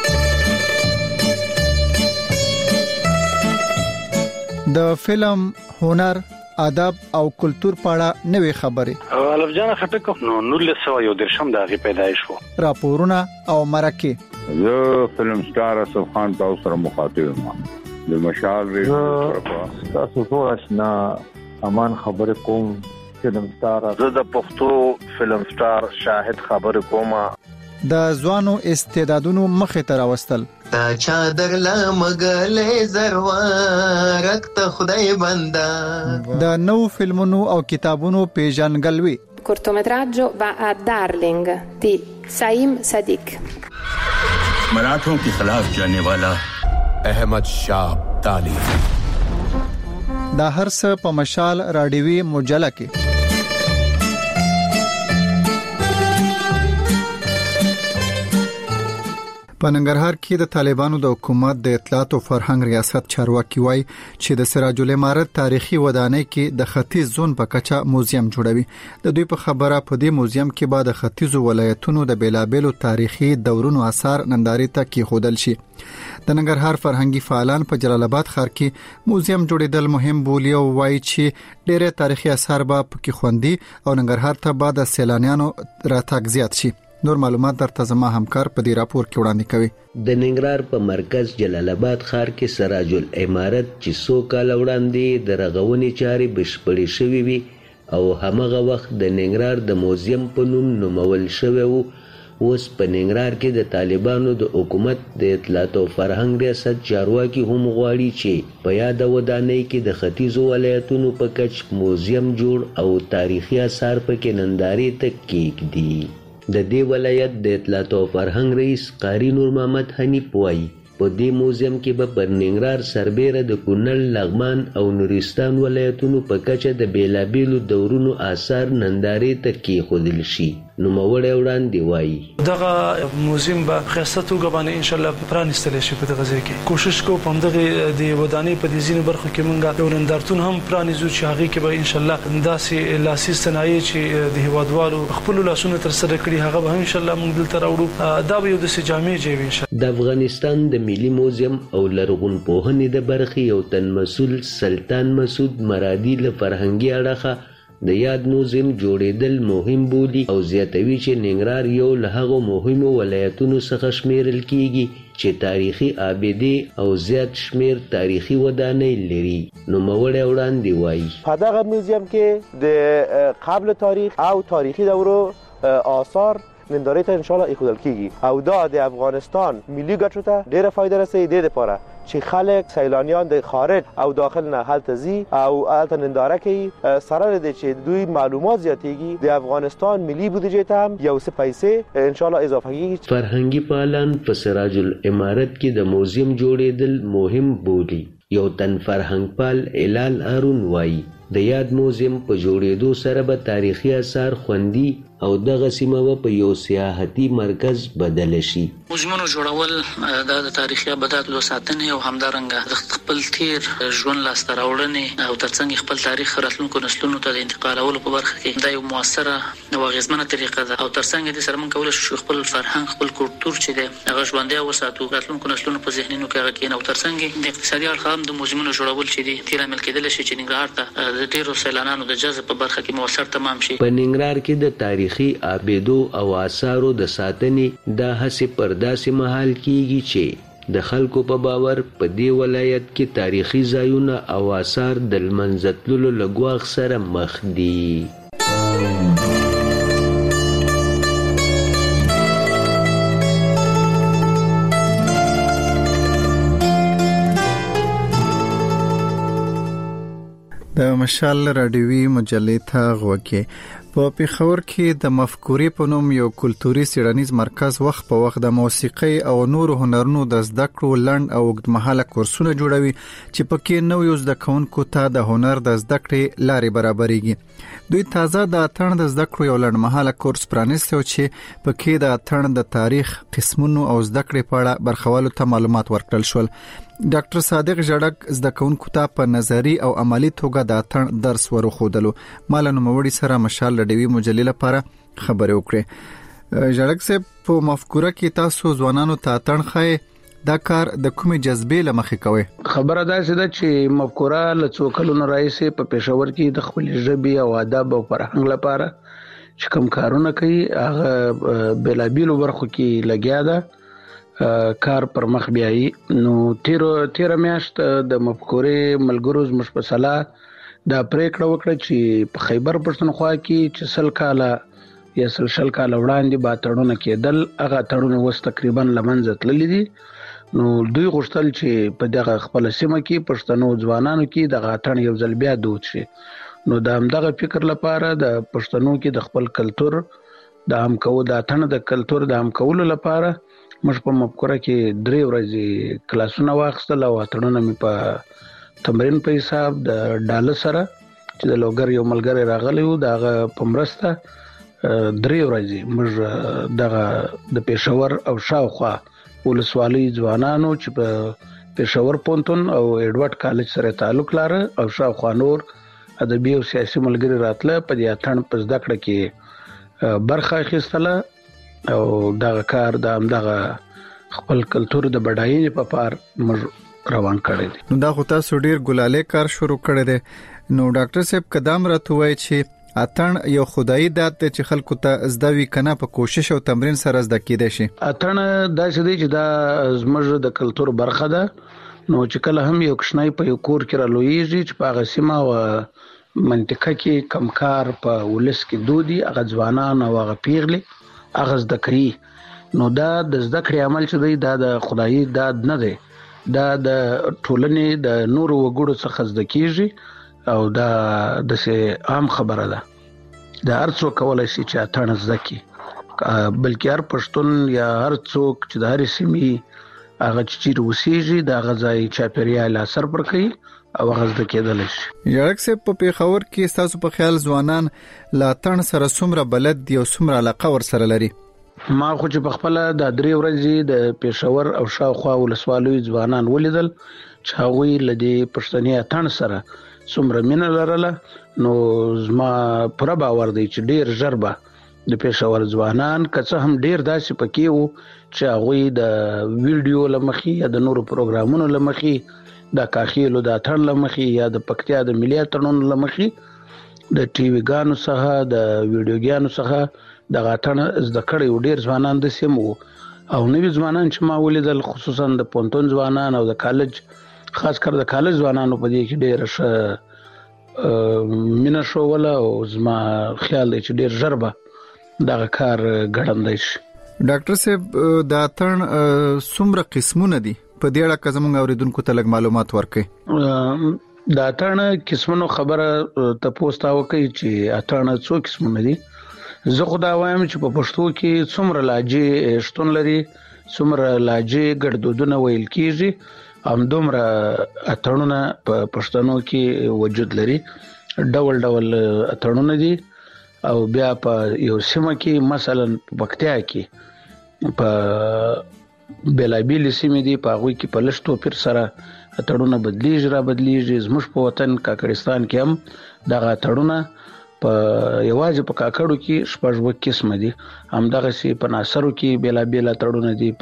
د فلم، هنر، ادب او کلچر په اړه نوې خبرې. الف جان خټک نو نولس سو یو درشم دغه پیدایش وو. راپورونه او مرکه. زه فلم سٹار اسف خان تاسو سره مخاطب یم. د مشال ریډیو تاسو ټول آشنا امان خبر کوم. فلم سٹار زه د پښتو فلم سٹار شاهد خبر کوم. د ځوانو استعدادونو مخې ته راوستل. تا چادر لمغلې زروارک ته خدای بندا. د نو فلمونو او کتابونو پیژنګلوي. cortometraggio va a Darling di Saim Sadiq. मराठों के खिलाफ जाने वाला अहमद शाह अब्दाली. دا هر څه په مشال رادیوي مجله کې. په ننګرهار کې د طالبانو د حکومت د اطلاعات او فرهنګ ریاست چارواکي وایي چې د سراج العمارت تاریخي ودانۍ کې د ختیځ زون په کچه موزیم جوړوي. د دوی په خبره په دې موزیم کې به د ختیځو ولایتونو د بیلابېلو تاریخي دورونو آثار نندارې ته کېښودل شي. د ننګرهار فرهنګي فعالان په جلال آباد ښار کې موزیم جوړېدل مهم بولي او وایي چې ډېر تاریخي آثار به پکې خوندي او ننګرهار ته به د سیلانیانو راتګ زیات شي. نور معلومات درته زما همکار په دې راپور کې وړاندې کوي. د ننګرهار په مرکز جلال آباد ښار کې سراج العمارت چې څو کال وړاندې د رغونې چارې بشپړې شوې وي او همغه وخت د ننګرهار د موزیم په نوم نومول شوی وو، اوس په ننګرهار کې د طالبانو د حکومت د اطلاعات او فرهنګ ریاست چارواکي هم غواړي چې په یاد ودانۍ کې د ختیځو ولایتونو په کچ موزیم جوړ او تاریخي آثار پکې نندارې ته کېږدي. د دې ولایت د اطلاعات او فرهنګ رئیس قاری نور محمد حنیف وایي په دې موزیم کې به پر ننګرهار سربېره د کونړ، لغمان او نورستان ولایتونو په کچه د بیلابېلو دورونو آثار نندارې ته کېښودل شي. نوموړی وړاندې وایي دغه موزیم به خاصه توګه باندې ان شاء الله پرانیستل شي په دغه ځای کې کوشش کوو په دغه د ودانۍ په دې ځینو برخو کې مونږ یو نندارتون هم پرانیزو چې هغه کې به ان شاء الله داسې لاسي صنایع چې د هیوادوالو خپل لاسونو تر سره کړي هغه به ان شاء الله مونږ دلته راوړو دا به یو د جامع جوړ ان شاء الله. د افغانستان د ملي موزیم او لرغون پوهنې د برخې یو تن مسؤل سلطان مسعود مرادي له فرهنګي اړخه د یاد موزیم جوړېدل مهم بولي او زیاتوي چې ننګرهار یو له هغو مهمو ولایتونو څخه شمیرل کیږي چې تاریخي آبادې او زیات شمیر تاریخي ودانۍ لري. نوموړی وړاندې وایي په دغه موزیم کې د قبل تاریخ او تاریخي دورو آثار نندارې ته ان شاء الله ایښودل کیږي او دا د افغانستان ملي ګټو ته ډېره فایده رسوي د دې لپاره چې خلک سیلانیان د خارج او داخل نه هلته ځي او هلته ننداره کوي سره لري چې دوی معلومات زیاتېږي د افغانستان ملي بودجې ته هم یو څه پیسې ان شاء الله اضافه کیږي. فرهنګي پالان په سراج العمارت کې د موزیم جوړېدل مهم بولي. یو تن فرهنګ پال هلال هارون وایي د یاد موزیم په جوړېدو سره به تاریخي آثار خوندي او دغه سیمه به په یو سیاحتي مرکز بدل شي. موزیمونو جوړول د تاریخي ابداتو ساتنې او همدارنګه د خپل تیر ژوند لاسته راوړنې او ترڅنګ خپل تاریخ راتلونکو نسلونو ته د انتقالولو په برخه کې دا یو موثره او اغیزمنه طریقه ده او ترڅنګ د سره موږ کولای شو خپل فرهنګ خپل کلتور چې دی هغه ژوندی وساتو راتلونکو نسلونو په ذهنونو کې هغه کېنو ترڅنګ د اقتصادي اړخ هم د موزیمونو جوړول چې دي تیر عمل کېدل شي چې ننګرهار ته د ډیرو سیلانانو د جذب په برخه کې موثر تمام شي. په ننګرهار کې د تاریخي آبادو او آثارو د ساتنې د هڅې پر داسې مهال کیږي چې د خلکو په باور په دې ولایت کې تاریخي ځایونه او آثار د لمنځه تللو له ګواښ سره مخ دي. د مشال رادیوي مجلې ته غوږی په پیښور کې د مفکورې په نوم یو کلتوري څېړنیز مرکز وخت په وخت د موسیقۍ او نورو هنرونو د زده کړو لنډ او اوږدمهاله کورسونه جوړوي چې پکې نویو زده کوونکو ته د هنر د زده کړې لارې برابرېږي. دوی تازه د اتڼ د زده کړو یو لنډمهاله کورس پرانیستی چې پکې د اتڼ د تاریخ قسمونو او زده کړې په اړه برخوالو ته معلومات ورکړل شول. ډاکټر صادق جړک زده کوونکو ته په نظری او عملی توګه د اتڼ درس ورخودلو. مال نوموړي سره مشال رادیوي مجلې لپاره خبرې وکړې. جړک صاحب په مفکوره کې تاسو ځوانانو ته اتڼ خای دا کار د کومې جذبې لمخې کوي؟ خبره دا ده چې مفکوره له څو کلونو راځي په پېښور کې د خپل ژبې او ادب او فرهنګ لپاره چې کوم کارونه کوي هغه بلابیلو برخو کې لګیا ده کار پر مخ بیایي. نو تیر تیر میاشت د مفکورې ملګرو زموږ په صلاح دا پریکړه وکړه چې په خیبر پښتونخوا کې چې سل کاله یا سل شل کاله وړاندې با تړونه کېدل هغه تړونه وس تقریبا لمنځه تللي دي. نو دوی غوښتل چې په دغه خپل سیمه کې پښتنو ځوانانو کې دغه اتڼ یو ځل بیا دود شي. نو د همدغه فکر لپاره د پښتنو کې د خپل کلتور د هم کوو د اتڼ د کلتور د هم کولو لپاره موږ په مفکوره کې درې ورځې کلاسونه واخیستل او اتڼونه مې په تمرین په حساب د ډاله سره چې د لوګر یو ملګری راغلی و دغه په مرسته درې ورځې موږ دغه د پېښور او شاوخوا ولسوالۍ ځوانانو چې په پېښور پوهنتون او ایډورډ کالج سره تعلق لاره او شاوخوا نور ادبي او سیاسي ملګري راتله په دې اتڼ په زده کړه کې برخه اخیستله او دغه کار د همدغه خپل کلتور د بډاینې په پار موږ روان کړی دی. نو دا خو تاسو ډیر ګلاله کار شروع کړی دی. نو ډاکټر صاحب قدم راته وایي چې اتڼ یو خدایي داد دی چې خلکو ته زده وي کنه په کوشش او تمرین سره زده کېدای شي. اتڼ داسې دی چې دا زموږ د کلتور برخه ده. نو چې کله هم یو کښنای په یو کور کې رالویږي چې په هغه سیمه او منطقه کې کمکار په ولس کې دودي هغه ځوانان او هغه پیغلې هغه زده کوي. نو دا د زده کړې عمل چې دی دا د خدایي داد نه دی، دا د ټولنې د نورو وګړو څخه زده کېږي او دا د عام خبره ده. دا هر څوک کولای شي چې اتڼ زده کړي، بلکې هر پښتون یا هر څوک چې د هرې سیمې هغه چې چیرې اوسېږي د هغه ځای چاپېریال اثر پر کوي او غزد کېدل شي. یړک سه په پیښور کې تاسو په خیال ځوانان لا تن سره څومره بلد دي او څومره علاقه ور سره لري؟ ما خو چې په خپل د درې ورځې د پیښور او شاوخوا ولسوالۍ ځوانان ولیدل چې هغه لدی پښتني اتن سره څومره مینه لرله، نو زما پر باور دی چې ډیر ژربه د پیښور ځوانان که هم ډیر داسې پکې وو چې هغه د ویډیو لمخې یا د نورو پروګرامونو لمخې د کاخیلو د اتن لمخې یا د پکتیا د ملي اتنونو لمخې د ټي وی ګانو څخه د ویډیو ګانو څخه د اتن زده کړې ډیر ځوانان د سیمو او نوی ځوانان چې ما ولیدل خصوصا د پونتون ځوانان او د کالج خاص کر د کالج ځوانانو په دې کې ډیر ش مینه شو ولا او زما خیال دی چې ډیر ژربه دا کار ګړندای شي. ډاکټر صاحب د اتن څومره قسمونه دي په دې اړه که زموږ اوریدونکو ته لږ معلومات ورکړئ؟ د اتن قسمونو خبره تاسو ته وکړي چې اتن څو قسمونه دي. زه خو دا وایم چې په پښتو کې څومره لهجې شتون لري، څومره لهجې ګړدودونه ویل کیږي، هم دومره اتنونه په پښتنو کې وجود لري. ډول ډول اتنونه دي او بیا په یو سیمه کې مثلا په پکتیا کې په بلابیل سیمه دي، په هغه کې په لشتو پر سره اتړونه بدلیږي را بدلیږي. زموږ په وطن کاکړستان کې هم دغه اتړونه په یوازې په کاکړو کې شپږ قسم دي، هم دغه سي په ناصرو کې بلابیل اتړونه دي،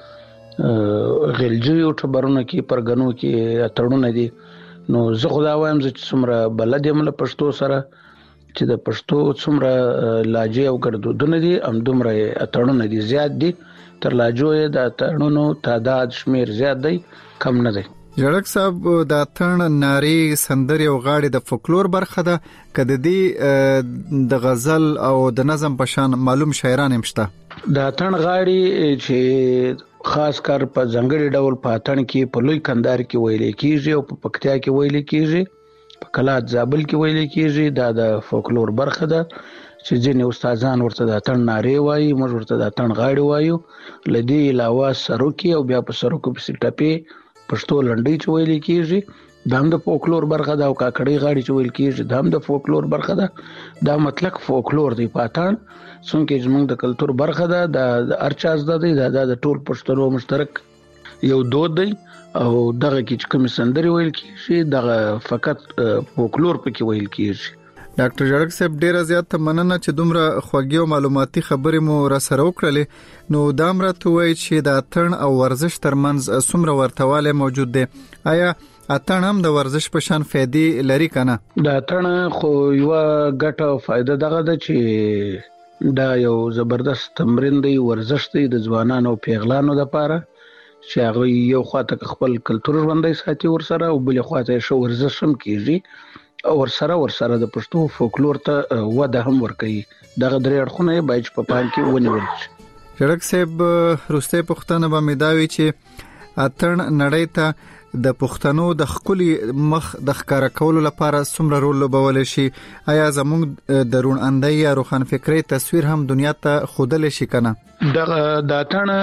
په غلجیو ټبرونه کې پرګنو کې اتړونه دي. نو زه خدا وایم چې څومره بلد یم له پښتو سره چې د پښتو څومره لهجې او ګړدودونه دي هم دومره اتړونه دي زیات دي. تر لهجو د اتړونو تعداد شمیر زیات دی، کم نه دی. جړک صاحب د اتن ناری سندري او غاړي د فولکلور برخه ده، کده دی د غزل او د نظم په شان معلوم شاعران همشته. د اتن غاړي چې خاص کار په ځنګړي ډول په اتن کې په لوی کندهار کې ویل کیږي او په پکتیا کې ویل کیږي، په کلات زابل کې ویل کیږي. دا د فولکلور برخه ده چې ځینې استادان ورته د اتن ناری وایي، موږ ورته د اتن غاړي وایو. لدی علاوه سروکي او بیا په سروکو په سټپی پښتو لنډۍ چې ویل کیږي، دا هم د فولکلور برخه ده، او کاکړي غاړي چې ویل کیږي دا هم د فولکلور برخه ده. دا مطلق فولکلور دی په اتن، څنګه زموږ د کلچر برخه ده، د ارچا زده دی، دا د ټول پښتنو مشترک یو دود دی. او دغه کې چې کوم سندري ویل کیږي دغه فقط فولکلور پکې ویل کیږي. ډاکټر جړک صاحب ډیره زیاته مننه چې دومره خوږی او معلوماتي خبرې مو را سره وکړلې. نو دا مرته وایي چې د اتن او ورزش ترمنځ څومره ورتواله موجود دی؟ آیا اتن هم د ورزش په شان فائدې لري کنه؟ د اتن خو یو ګټه او فائدہ دغه ده چې دا یو زبردست تمرین دی، ورزش دی د ځوانانو او پیغلانو لپاره چې هغه یو خواته خپل کلچر ژوندۍ ساتي ورسره، او بل خواته شو ورزش هم کیږي او ورسره ورسره د پښتو فولکلور ته وده هم ورکوي. دغه درې اړخونه باید په پام کې ونیول شي. جړک صاحب روسته پښتنه به مداوي چې اتن نړۍ ته د پښتنو د خولي مخ د ښکارا کولو لپاره څومره رول لوبول شي؟ آیا زموږ د رون اندای یا روخان فکری تصویر هم دنیا ته خودل شي کنه؟ دغه د اتن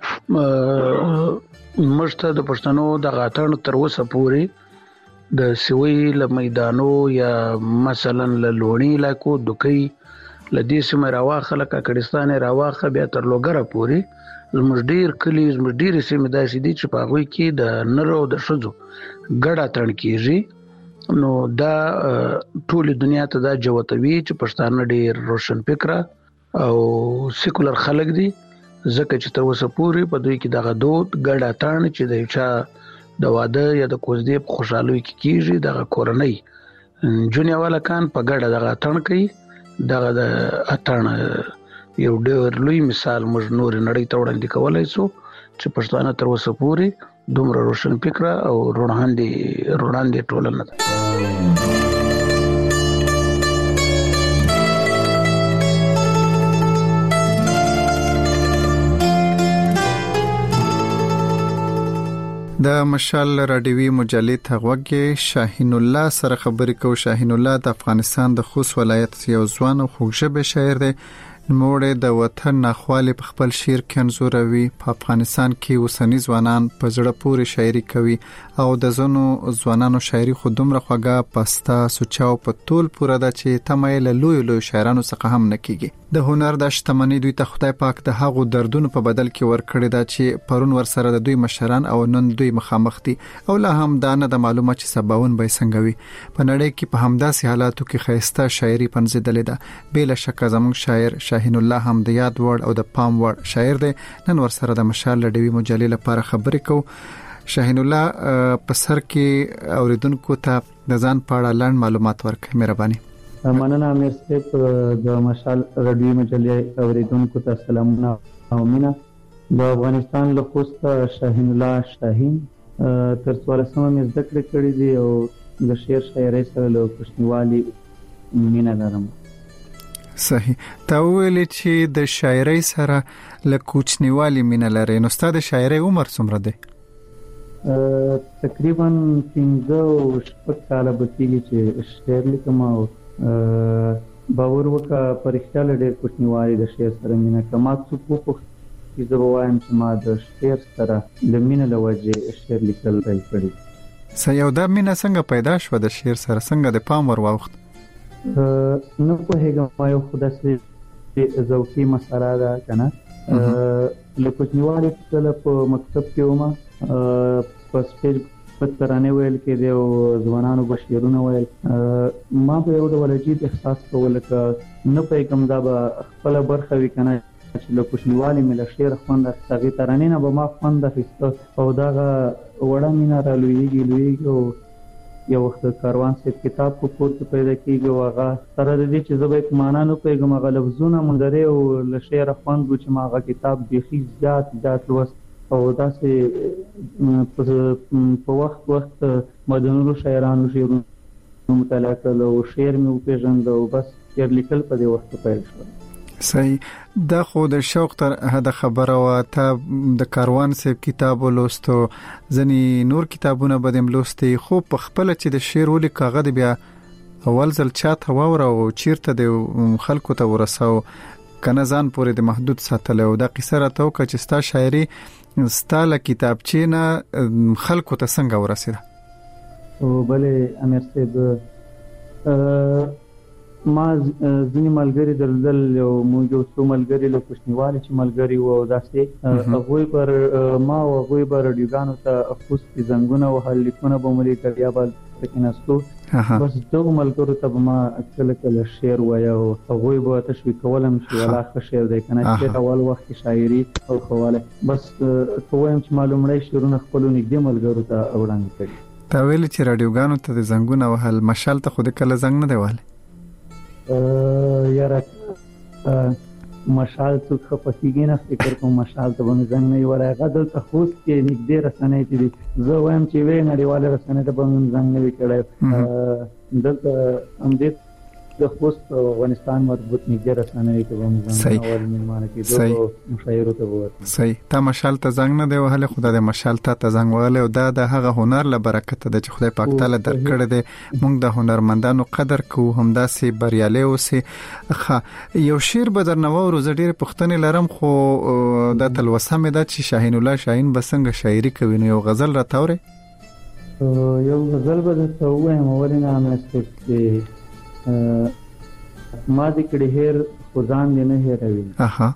مشته د پښتنو د اتن تر اوسه پوري د سوي له میدانو یا مثلا له لوړی علاقو دوکي لدې سیمه راواخه لکه کډستان راواخه بیا تر لوګره پوري زموږ ډیر کلی زموږ ډیر سیمه داسې دي چې په هغه کې د نرو د شذو ګډه تړ کیږي. نو دا ټول دنیا ته دا جوتوي چې پښتانه ډیر روشن فکر او سیکولر خلک دي، ځکه چې تر اوسه پوري په دوی کې دغه دود ګډه تړ چې د چا د واده یا د کوزدې په خوشحالوي کې کیږي دغه کورنۍ جونیا والا کان په ګډه دغه اتن کوي. دغه د اتن یو ډېر لوی مثال موږ نور نړۍ ته وړاندې کولای شو چې پښتانه تر اوسه پوري دومره روشن فکر او روڼاندې روڼاندې ټولنه ده. د مشال رادیوي مجلې تغوګه شاهین الله سره خبرې کو. شاهین الله د افغانستان د خوست ولایت یو ځوان او خوږژبه شاعر دی. نوموړی د وطن ناخوالې په خپل شعر کې انځوروي. په افغانستان کې اوسنی ځوانان په زړه پورې شاعري کوي او د ځینو ځوانانو شاعري خو دومره خوږه پستا سوچاو په ټول پوره ده چې تمایل لوی لوی شاعرانو څخه هم نه کیږي. د هنر د شتمنۍ دوی ته خدای پاک د هغو دردونو په بدل کې ورکړي دا چې پرون ور سره د دوی مشران او نن دوی مخامخ دي او لا هم دا نه د معلومات چې سباون به څنګه وي. په نړۍ کې په همداسې حالاتو کې خیسته شاعري پنځېدلې ده. بل شک زموږ شاعر شاهین الله هم د یاد وړ او د پام وړ شاعر دی. نن ور سره د مشال لډوي مجلې لپاره خبرې کو. شاهین الله په سر کې اوریدونکو ته د ځان په اړه لاندې معلومات ورکړي. مهرباني. مننه امیر صاحب. د مشال رادیو مجلې اوریدونکو ته سلامونه او مینه. د افغانستان له خوسته شاهین الله شاهین تر څوارلسمه مې زده کړې کړې دي او د شعر شاعرۍ سره له کوچنیوالي مینه لرم. صحیح. تا ویلې چې د شاعرۍ سره له کوچنیوالي مینه لرې، نو ستا د شاعرۍ عمر څومره دی؟ تقریبا پنځه او شپږ کاله به کېږي چې شعر لیکم او باور وکړه په رښتیا له ډېر کوچنیوالي د شعر سره مینه کوم. ما څوک وپوښتل چې زه به وایم چې ما د شعر سره د مینې له وجې شعر لیکل پیل کړي. صحیح. او دا مینه څنګه پیدا شوه د شعر سره؟ څنګه د پام ور واوښت؟ نه پوهېږم، ما یو خو داسې ذوقي مسله ده که نه. له کوچنیوالي کله په مکتب کې وم، په سټیج په ترانې ویل کېدې او ځوانانو به شعرونه ویل. ما به یو ډول عجیب احساس کوه لکه نه پوهېږم دا به خپله برخه وي که نه چې له کوچنیوالي مې له شعر خوند اخیست. هغې ترانې نه به ما خوند اخیسته او دغه وړه مینه را لویېږي لویېږي او یو وخت د کاروان صاحب کتاب په کور کې پیدا کېږي او هغه سره د دې چې زه به یې په معنا نه پوهېږم، هغه لفظونه مندرې او له شعره خوند و چې ما هغه کتاب بیخي زیات زیات لوست او داسې په وخت وخت ما د نورو شاعرانو شعرونه مطالعه کړل او شعر مې وپېژند او بس شعر لیکل په دې وخت پیل شول. صحیح. دا خو د شوق تر حد خبره و. ته د کاروان صاحب کتاب ولوستو، ځنې نور کتابونه به دې لوستي، خو په خپله چې د شعر ولیک هغه د بیا اول ځل چاته واوره او چیرته د خلکو ته ورساو که نه ځان پورې د محدود ساتلی. او دا قصه راته وکړه چې ستا شاعري ستا له کتابچې نه خلکو ته څنګه ورسېده؟ بلې امیر صاحب، ما ځینې ملګري درلودل او موږ یو څو ملګري له کوچنیوالي چې ملګري وو او داسې هغوی پر ما او هغوی به راډیوګانو ته خوستې زنګونه وهل، لیکونه به مو لیکل یا به پکې ناستو. بس دغو ملګرو ته به ما کله کله شعر وایه او هغوی به تشویقولم چې والله ښه شعر دی که نه. شعر اول وخت کې شاعري او ښه والی بس که وایم چې ما لومړی شعرونه خپلو نږدې ملګرو ته وړاندې کړي. تا ویلې چې راډیوګانو ته د زنګونه وهل، مشال ته خو د کله زنګ نه دی وهلی؟ یاره مشال څوک خفه کېږي نه، فکر کوم مشال ته به مې زنګ نه وي وهلی. هغه دلته خوست کې نږدې رسنۍ چې دي، زه وایم چې یوې نړیوالې رسنۍ ته به مې زنګ نه وي کړی. دلته همدې د خوست او افغانستان مربوط نږدې رسنۍ ته به مې زنګ نه وهل، مېلمانه کېدو او مشاعرو ته به ورتلم. صحیح. تا مشال ته زنګ نه دی وهلی، خو دا د مشال تا ته زنګ وهلی او دا د هغه هنر له برکته ده چې خدای پاک تعالی درکړی دی. موږ د هنرمندانو قدر کوو، همداسې بریالی اوسې. ښه، یو شعر به درنه واورو. زه ډېرې پوښتنې لرم خو دا تلوسه مې ده چې شاهین الله شاهین به څنګه شاعري کوي. نو یو غزل راته اورې؟ یو غزل به درته ووایم. ولې نه امیر صاحب چې ما دې کړي هېر خو ځان دې نه هېروي.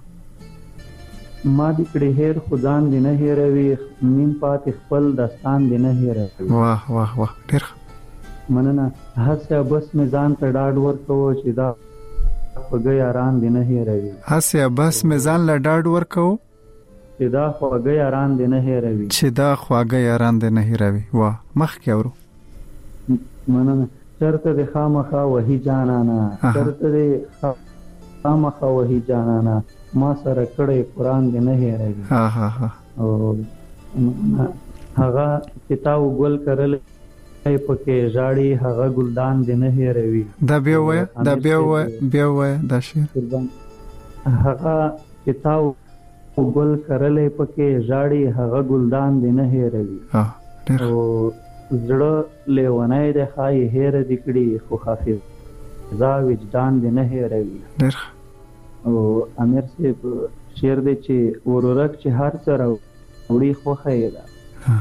ما دې کړي هېر خو ځان دې نه هېروي، نیم پاتې خپل داستان دې نه هېروي. واه واه واه، ډېر مننه. هسې بس مې ځان ته ډاډ ورکوه چې دا خوږه یاران دې نه هېروي. هسې بس مې ځان له ډاډ ورکوه چې دا خواږه یاران دې نه هېروي. چې دا خواږه یاران دې نه هېروي. واه، مخکې اورو. مننه. چرته د خامخا وحی جانانا، چرته د خامخا وحی جانانا، ما سره کړی قرآن دې نه هېروي. ها ها ها. او هغه کتاب ګل کرل پکې ژاړي، هغه ګلدان دې نه هېروي. دا بیا وایه، دا بیا وایه، بیا وایه دا شعر. هغه کتاب ګل کرل پکې ژاړي، هغه ګلدان دې نه هېروي. ها ډېر. او زړه لیونی دی ښایي هېره دې کړي، خو حافظه وجدان دې نه هېروي. ډېر. او امیر صاحب شعر دی چې ورورک چې هر څه راوړي خوخه یې ده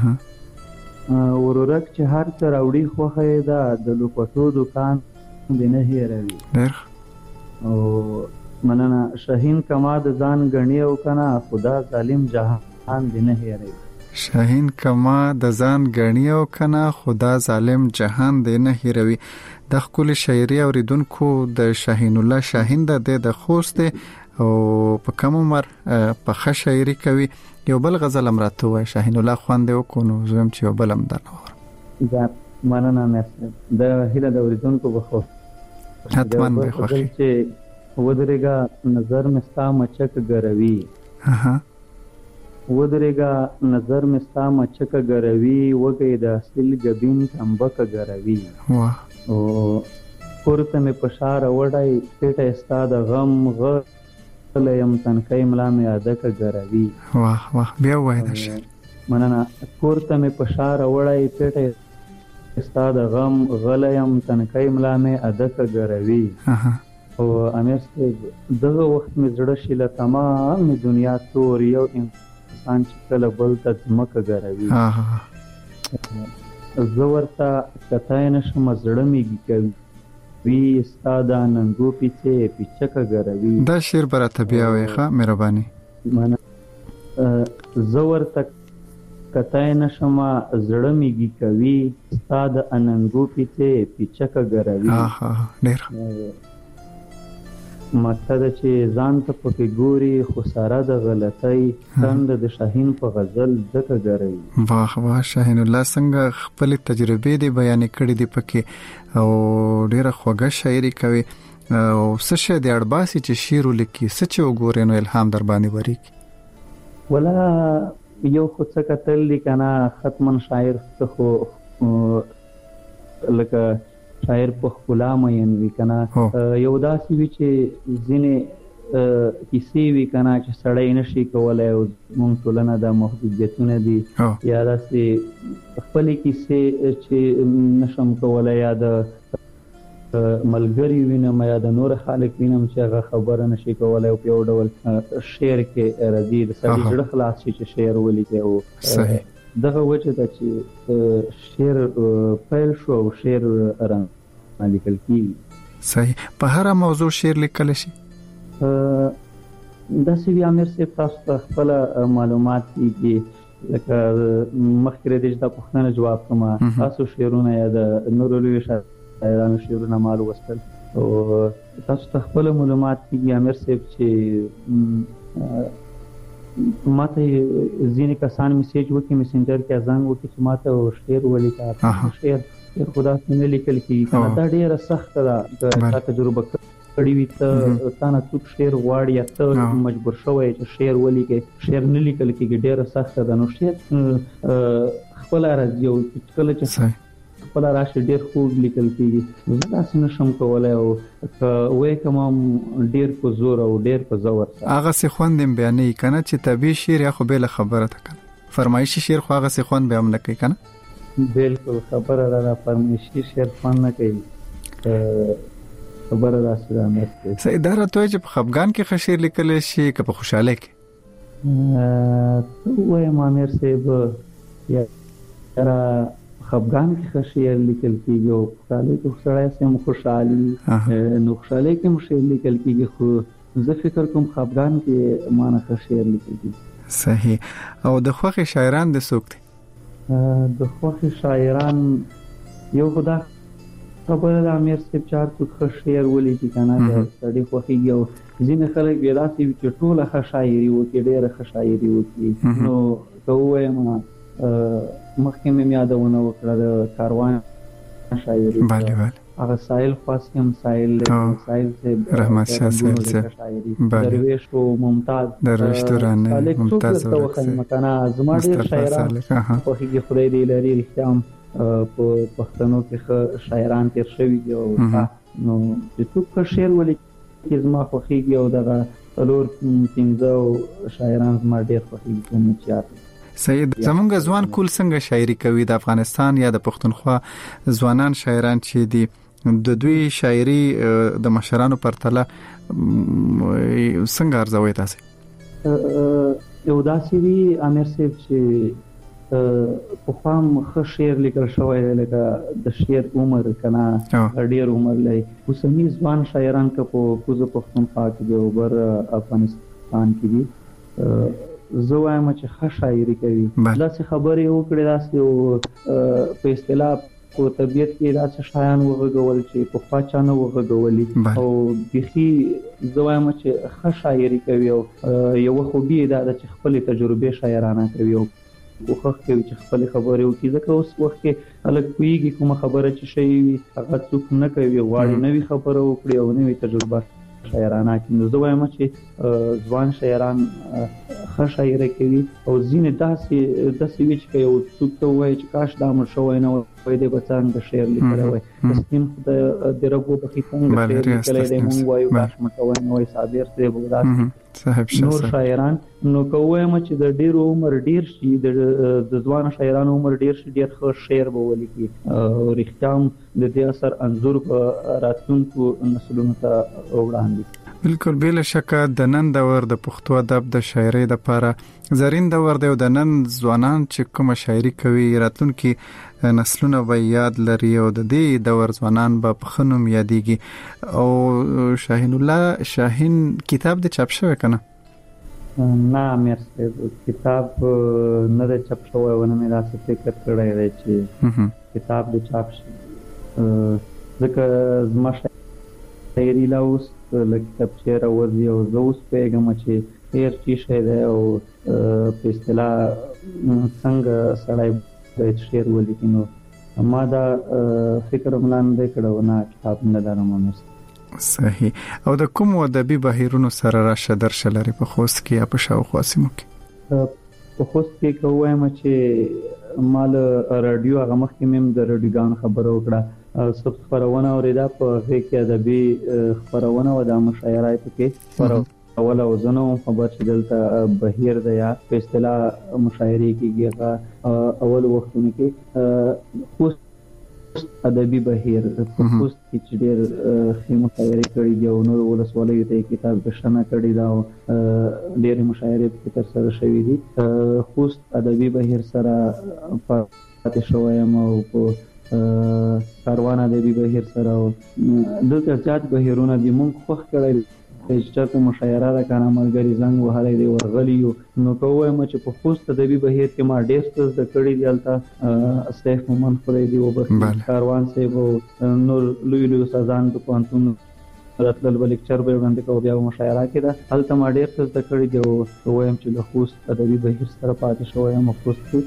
ورورک چې هر څه راوړي خوخه یې ده د لوپټو دکان دې نه هېروي او مننه شاهین کما د ځان غنی او کنه خدا ظالم جهان دې نه هېروي شاهین کما د ځان غنی او کنه خدا ظالم جهان دې نه هېروي د خپل شاعري اوریدونکو د شاهین الله شاهین د د خوست او په کوم عمر په ښه شاعري کوي یو بل غزل امراته وای شاهین الله خوانده وکونو زم چې یو بل هم درنه دا مننه مې د هیله د اوریدونکو بخو حتمان به خوښي چې ودرېګا نظر مستا مچک ګروي ها ودرېګا نظر مستا مچک ګروي وګي د اصل غبین تمبک ګروي واه او پورته مې پشار وړای پټه استاد غم غ لیم تنکای ملا مې ادک ګروي واه واه بیا وای دا شعر مننه پورته مې پشار وړای پټه استاد غم غلیم تنکای ملا مې ادک ګروي او امیر دغه وخت مې زړه شیله تمام دنیا تور یو انسان چې کله بل ته ځمکه ګروي زه ورته کتای نشم زړه مې کوي وی استاد ننګو پیڅه پیچکه ګروي دا شعر برته بیا وای ښه مهرباني مانه زه ورته کتای نشم زړه مې کوي استاد ننګو پیڅه پیچکه ګروي ها ها ډیر مقصد چې ځان ته پکې ګوري خو ساره د غلطۍ څنګه د شاهین په غزل ځکه ګروي واه واه شاهین الله څنګه خپل تجربې دی بیان کړې دی پکې او ډیره خوږه شاعري کوي او څه شه د اړباسي چې شعر ولیکي څه چې وګوري نو الهام در باندې وریږي ولا یو خو څه کتل دی کنه ختمن شاعر څه خو لکه شاعر په خلا مې وی کنه یو داسې وی چې ځینې کیسې وی کنه چې سړی نشي کولای او مونږ ټولنه د محدودیتونه دي یا داسې خپل کیسې چې نشم کولای یا د ملګری وینم یا د نور خلک وینم چې هغه خبره نشي کولای او په یو ډول شعر کې راځي د سړي زړه خلاص شي چې شعر ولیکي او صحیح دغه وجه د چې شعر پیل شو او شعر رنګ لیکل کی صحیح په هر موضوع شعر لیکل شي د سی وی امیر سے تاسو خپل معلومات کی لکه مخکره د پښتنه جواب کومه تاسو شعرونه یا د نورولوی شاعرانو شعرونه مال وستل او تاسو خپل معلومات کی امیر صاحب چې ماته ځینې کسان میسج وکي میسنجر کې ازنګ وکي چې ماته شعر ولیکا شعر خدا څنګه لیکل کی کنه دا ډیره سخت ده د تجربه کړی وي ته تاسو څوک شعر غواړي ته مجبور شوی چې شعر ولیکي شعر نه لیکل کیږي ډیره سخت ده نو شعر خپل راځي او کله چې خپل راشي ډیر خوب لیکل کیږي زه تاسو نشم کولای او وې کوم ډیر په زور او ډیر په زور هغه څه خوندم بیانې کنه چې طبي شعر یا خو به خبره ده کنه فرمایشي شعر خو هغه څه خوند به هم نه کوي کنه بالکل خبره را فرمایشي شعر خوند نه کوي خبره راځي مې سید راته چې په خفګان کې خشیر لیکل شي که په خوشاله کې وې مامیر صاحب یا را خفګان کې خشیر لیکل کیږي او خوشاله کې خوشاله سم خوشحالي نو خوشاله کې مشیر لیکل کیږي خو زه فکر کوم خفګان کې معنی خشیر لیکل کیږي صحیح او د خوخي شاعران د سوکت د خوخي شاعران یو خدا خبره د امیر صاحب چار څوک خشیر ولیکي کنه د سړي خوخي او ځینې خلک بیا داسې چې ټوله خشاعري وکړي ډېر خشاعري وکړي نو کوه ما مخکې مې یادونه وکړه د کاروان شاعري bale bale هغه سائل قاسم سائل سائل سے رحمت شاه سائل سے درویش او ممتاز درویش دوران ممتاز مکانا زما ډیر شاعران په هغه خدای دی لري رښتیا په پښتنو کې شاعران تیر شوي دي او نو چې څوک شعر ولیکي زما خوښیږي او دغه څلور پنځه شاعران زما ډیر خوښیږي کوم چې سید زمونږ ځوان کول څنګه شاعري کوي د افغانستان یا د پښتونخوا ځوانان شاعران چې دي د دوی شاعري د مشرانو پرتله څنګه ارزوي تاسو؟ یو داسې وی امیر صاحب چې په خام ښه شعر لیکل شوی دی، لکه د شعر عمر کنه ډیر عمر لري. اوسنی ځوان شاعران که په کوزه پښتونخوا کې دی او بر افغانستان کې دي، زه وایم چې ښه شاعري کوي. داسې خبرې وکړې، داسې په اصطلاح په طبیعت کې داسې شایان وغږول چې پخوا چا نه وغږولي، او بیخي زه وایم چې ښه شاعري کوي. او یوه خوبي یې دا ده چې خپلې تجربې شاعرانه کوي او کوښښ کوي چې خپلې خبرې وکړي، ځکه اوس وخت کې خلک پوهېږي کومه خبره چې شوې وي هغه څوک نه کوي، غواړي نوې خبره وکړي او نوې تجربه شاعرانه کړي. نو زه وایم چې ځوان شاعران ښه شاعري کوي، او ځینې داسې داسې وي چې یو څوک ته ووایي چې کاش دا مړ شوی نه وای، دی به څنګه شعر لیکلی وای، تسلیم خو د رب وبخښي څنګه شعر لیکلی دی، موږ وایو کاش مړ شوی نه وای، صابر صاحب او داسې نور شاعران. نو که ووایم چې د ډېرو عمر ډېر شي، د ځوانو شاعرانو عمر ډېر شي، ډېر ښه شعر به ولیکي، او رښتیا هم د دې اثر انځور به راتلونکو نسلونو ته وړاندې. بالکل بلا شک د نن دور د پښتو ادب د شاعرۍ لپاره زرین دور دی، او د نن ځوانان چې کوم شاعري کوي راتلونکي نسلونه به یاد لري، او د دې دور ځوانان به په خنوم یادېږي. او شاهین الله شاهین کتاب د چاپ شوی کنه؟ نه امیر صاحب کتاب نه د چاپ شوی، ونه مې داسې فکر کړی دی چې کتاب د چاپ شي، ځکه زما شاعري لا اوس له کتابچې راوځي، او زه اوس پوهېږم چې هېر څه شی دی، او په اصطلاح څنګه سړی باید شعر ولیکي. نو ما دا فکر هم لاندې کړی و، نه کتاب نه لرم امیر صاحب. صحیح. او د کوم ادبي بهیرونو سره راشه درشه لري په خوست کې یا په شاوخوا سیمو کې؟ په خوست کې که ووایم چې ما له راډیو هغه مخکې مې هم د راډیوګانو خبره وکړه، سب خپرونه اورېده، په هغې کې ادبي خپرونه وه، دا مشاعره یې پکې خپروله، او زه نه وم خبر چې دلته بهیر دی یا په اصطلاح مشاعرې کېږي. هغه اول وختونو کې خوست ادبي بهیر په خوست کې چې ډېر ښې مشاعرې کړي دي، او نورو ولسوالیو ته یې کتاب کشنه کړې ده، او ډېرې مشاعرې پکې ترسره شوي دي. خوست ادبي بهیر سره پاتې شوی یم، او په کاروان ادبي بهیر سره، او دلته زیات بهیرونه دي. موږ خوښ کړی چې چېرته مشاعره ده که نه ملګري زنګ وهلی دی ورغلي یو. نو که ووایم چې په خوست ادبي بهیر کې ما ډېر څه زده کړي دي، هلته سیف مومند خدای دې وبخښي، کاروان صاحب او نور لوی لوی استادان په پوهنتون راتلل، به لیکچر به یې وړاندې کوو، بیا به مشاعره کېده. هلته ما ډېر څه زده کړي دي، او ووایم چې د خوست ادبي بهیر سره پاتې شوی یم. خوست کې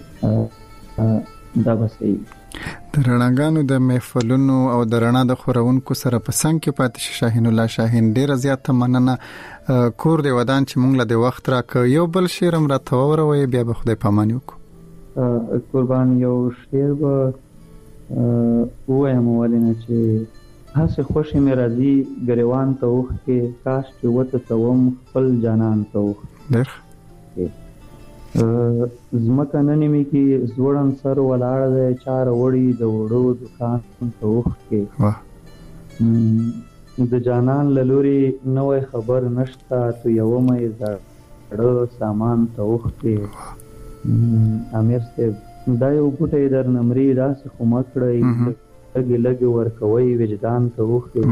دا به صحیح. د رڼاګانو د محفلونو او د رڼا د خورونکو سره په څنګ کې پاتې شي شاهین الله شاهین، ډیره زیاته مننه. کور دی ودان چې مونږ له د وخت راکړ، یو بل شعر هم راته ووروئ، بیا به خدای پاماني وکړو. قربان یو شعر به ووایم، ولې نه چې هسې خوښې مې راځي ګریوان ته اوښکې، کاش چې وتڅوم خپل جانان ته اوښکې. زمکه نن مې کې زوړن سر ولاړ دی، چاره وړي د وړو دکان ته اوښکې. د جانان له لورې نوی خبر نشته، تو یومه یې زاړه سامان ته اوښکې. امیر صاحب دا یو بوټی در نمرې داسې خو مه کړئ، لږې لږې ورکوئ وجدان ته اوښکې.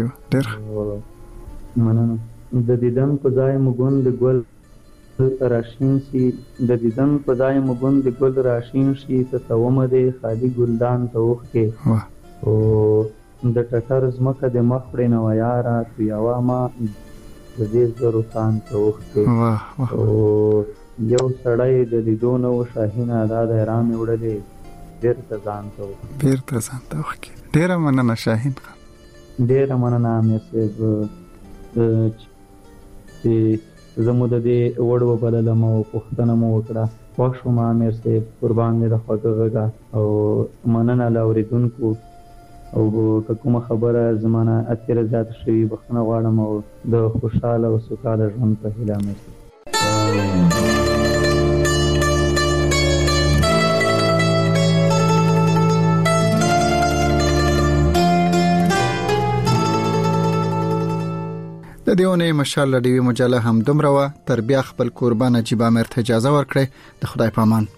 مننه. د دیدن په ځای مو ګوند ګل راشین شي، د دیدن په ځای مو ګوند ګل راشین شي، ته تومه دې خالي ګلدان ته اوښکې. او د ټټر ځمکه د مخ وړې نه ویاره، تو یوه ما د دې زرو تان ته اوښکې. او یو سړی د لیدو نه و شاهینه، دا د رامې وړلې بېرته ځان ته اوښکې. بېرته ځان ته اوښکې. ډېره مننه شاهین خان. ډېره مننه امیر صاحب چې زه مو د دې وړ وبللم او پوښتنه مو وکړه. خوښ شوم امیر صاحب، قربان دې د خوږه غږه، او مننه له اورېدونکو. او که کومه خبره زما نه اتېره زیاته شوي بخښنه غواړم، او د خوشحاله او سوکاله ژوند په هیله امیر صاحب. د دیونه مشال ډیوی مجله هم دومره وا تر بیا خپل قربان جیبا مرته اجازه ورکړي د خدای پامان.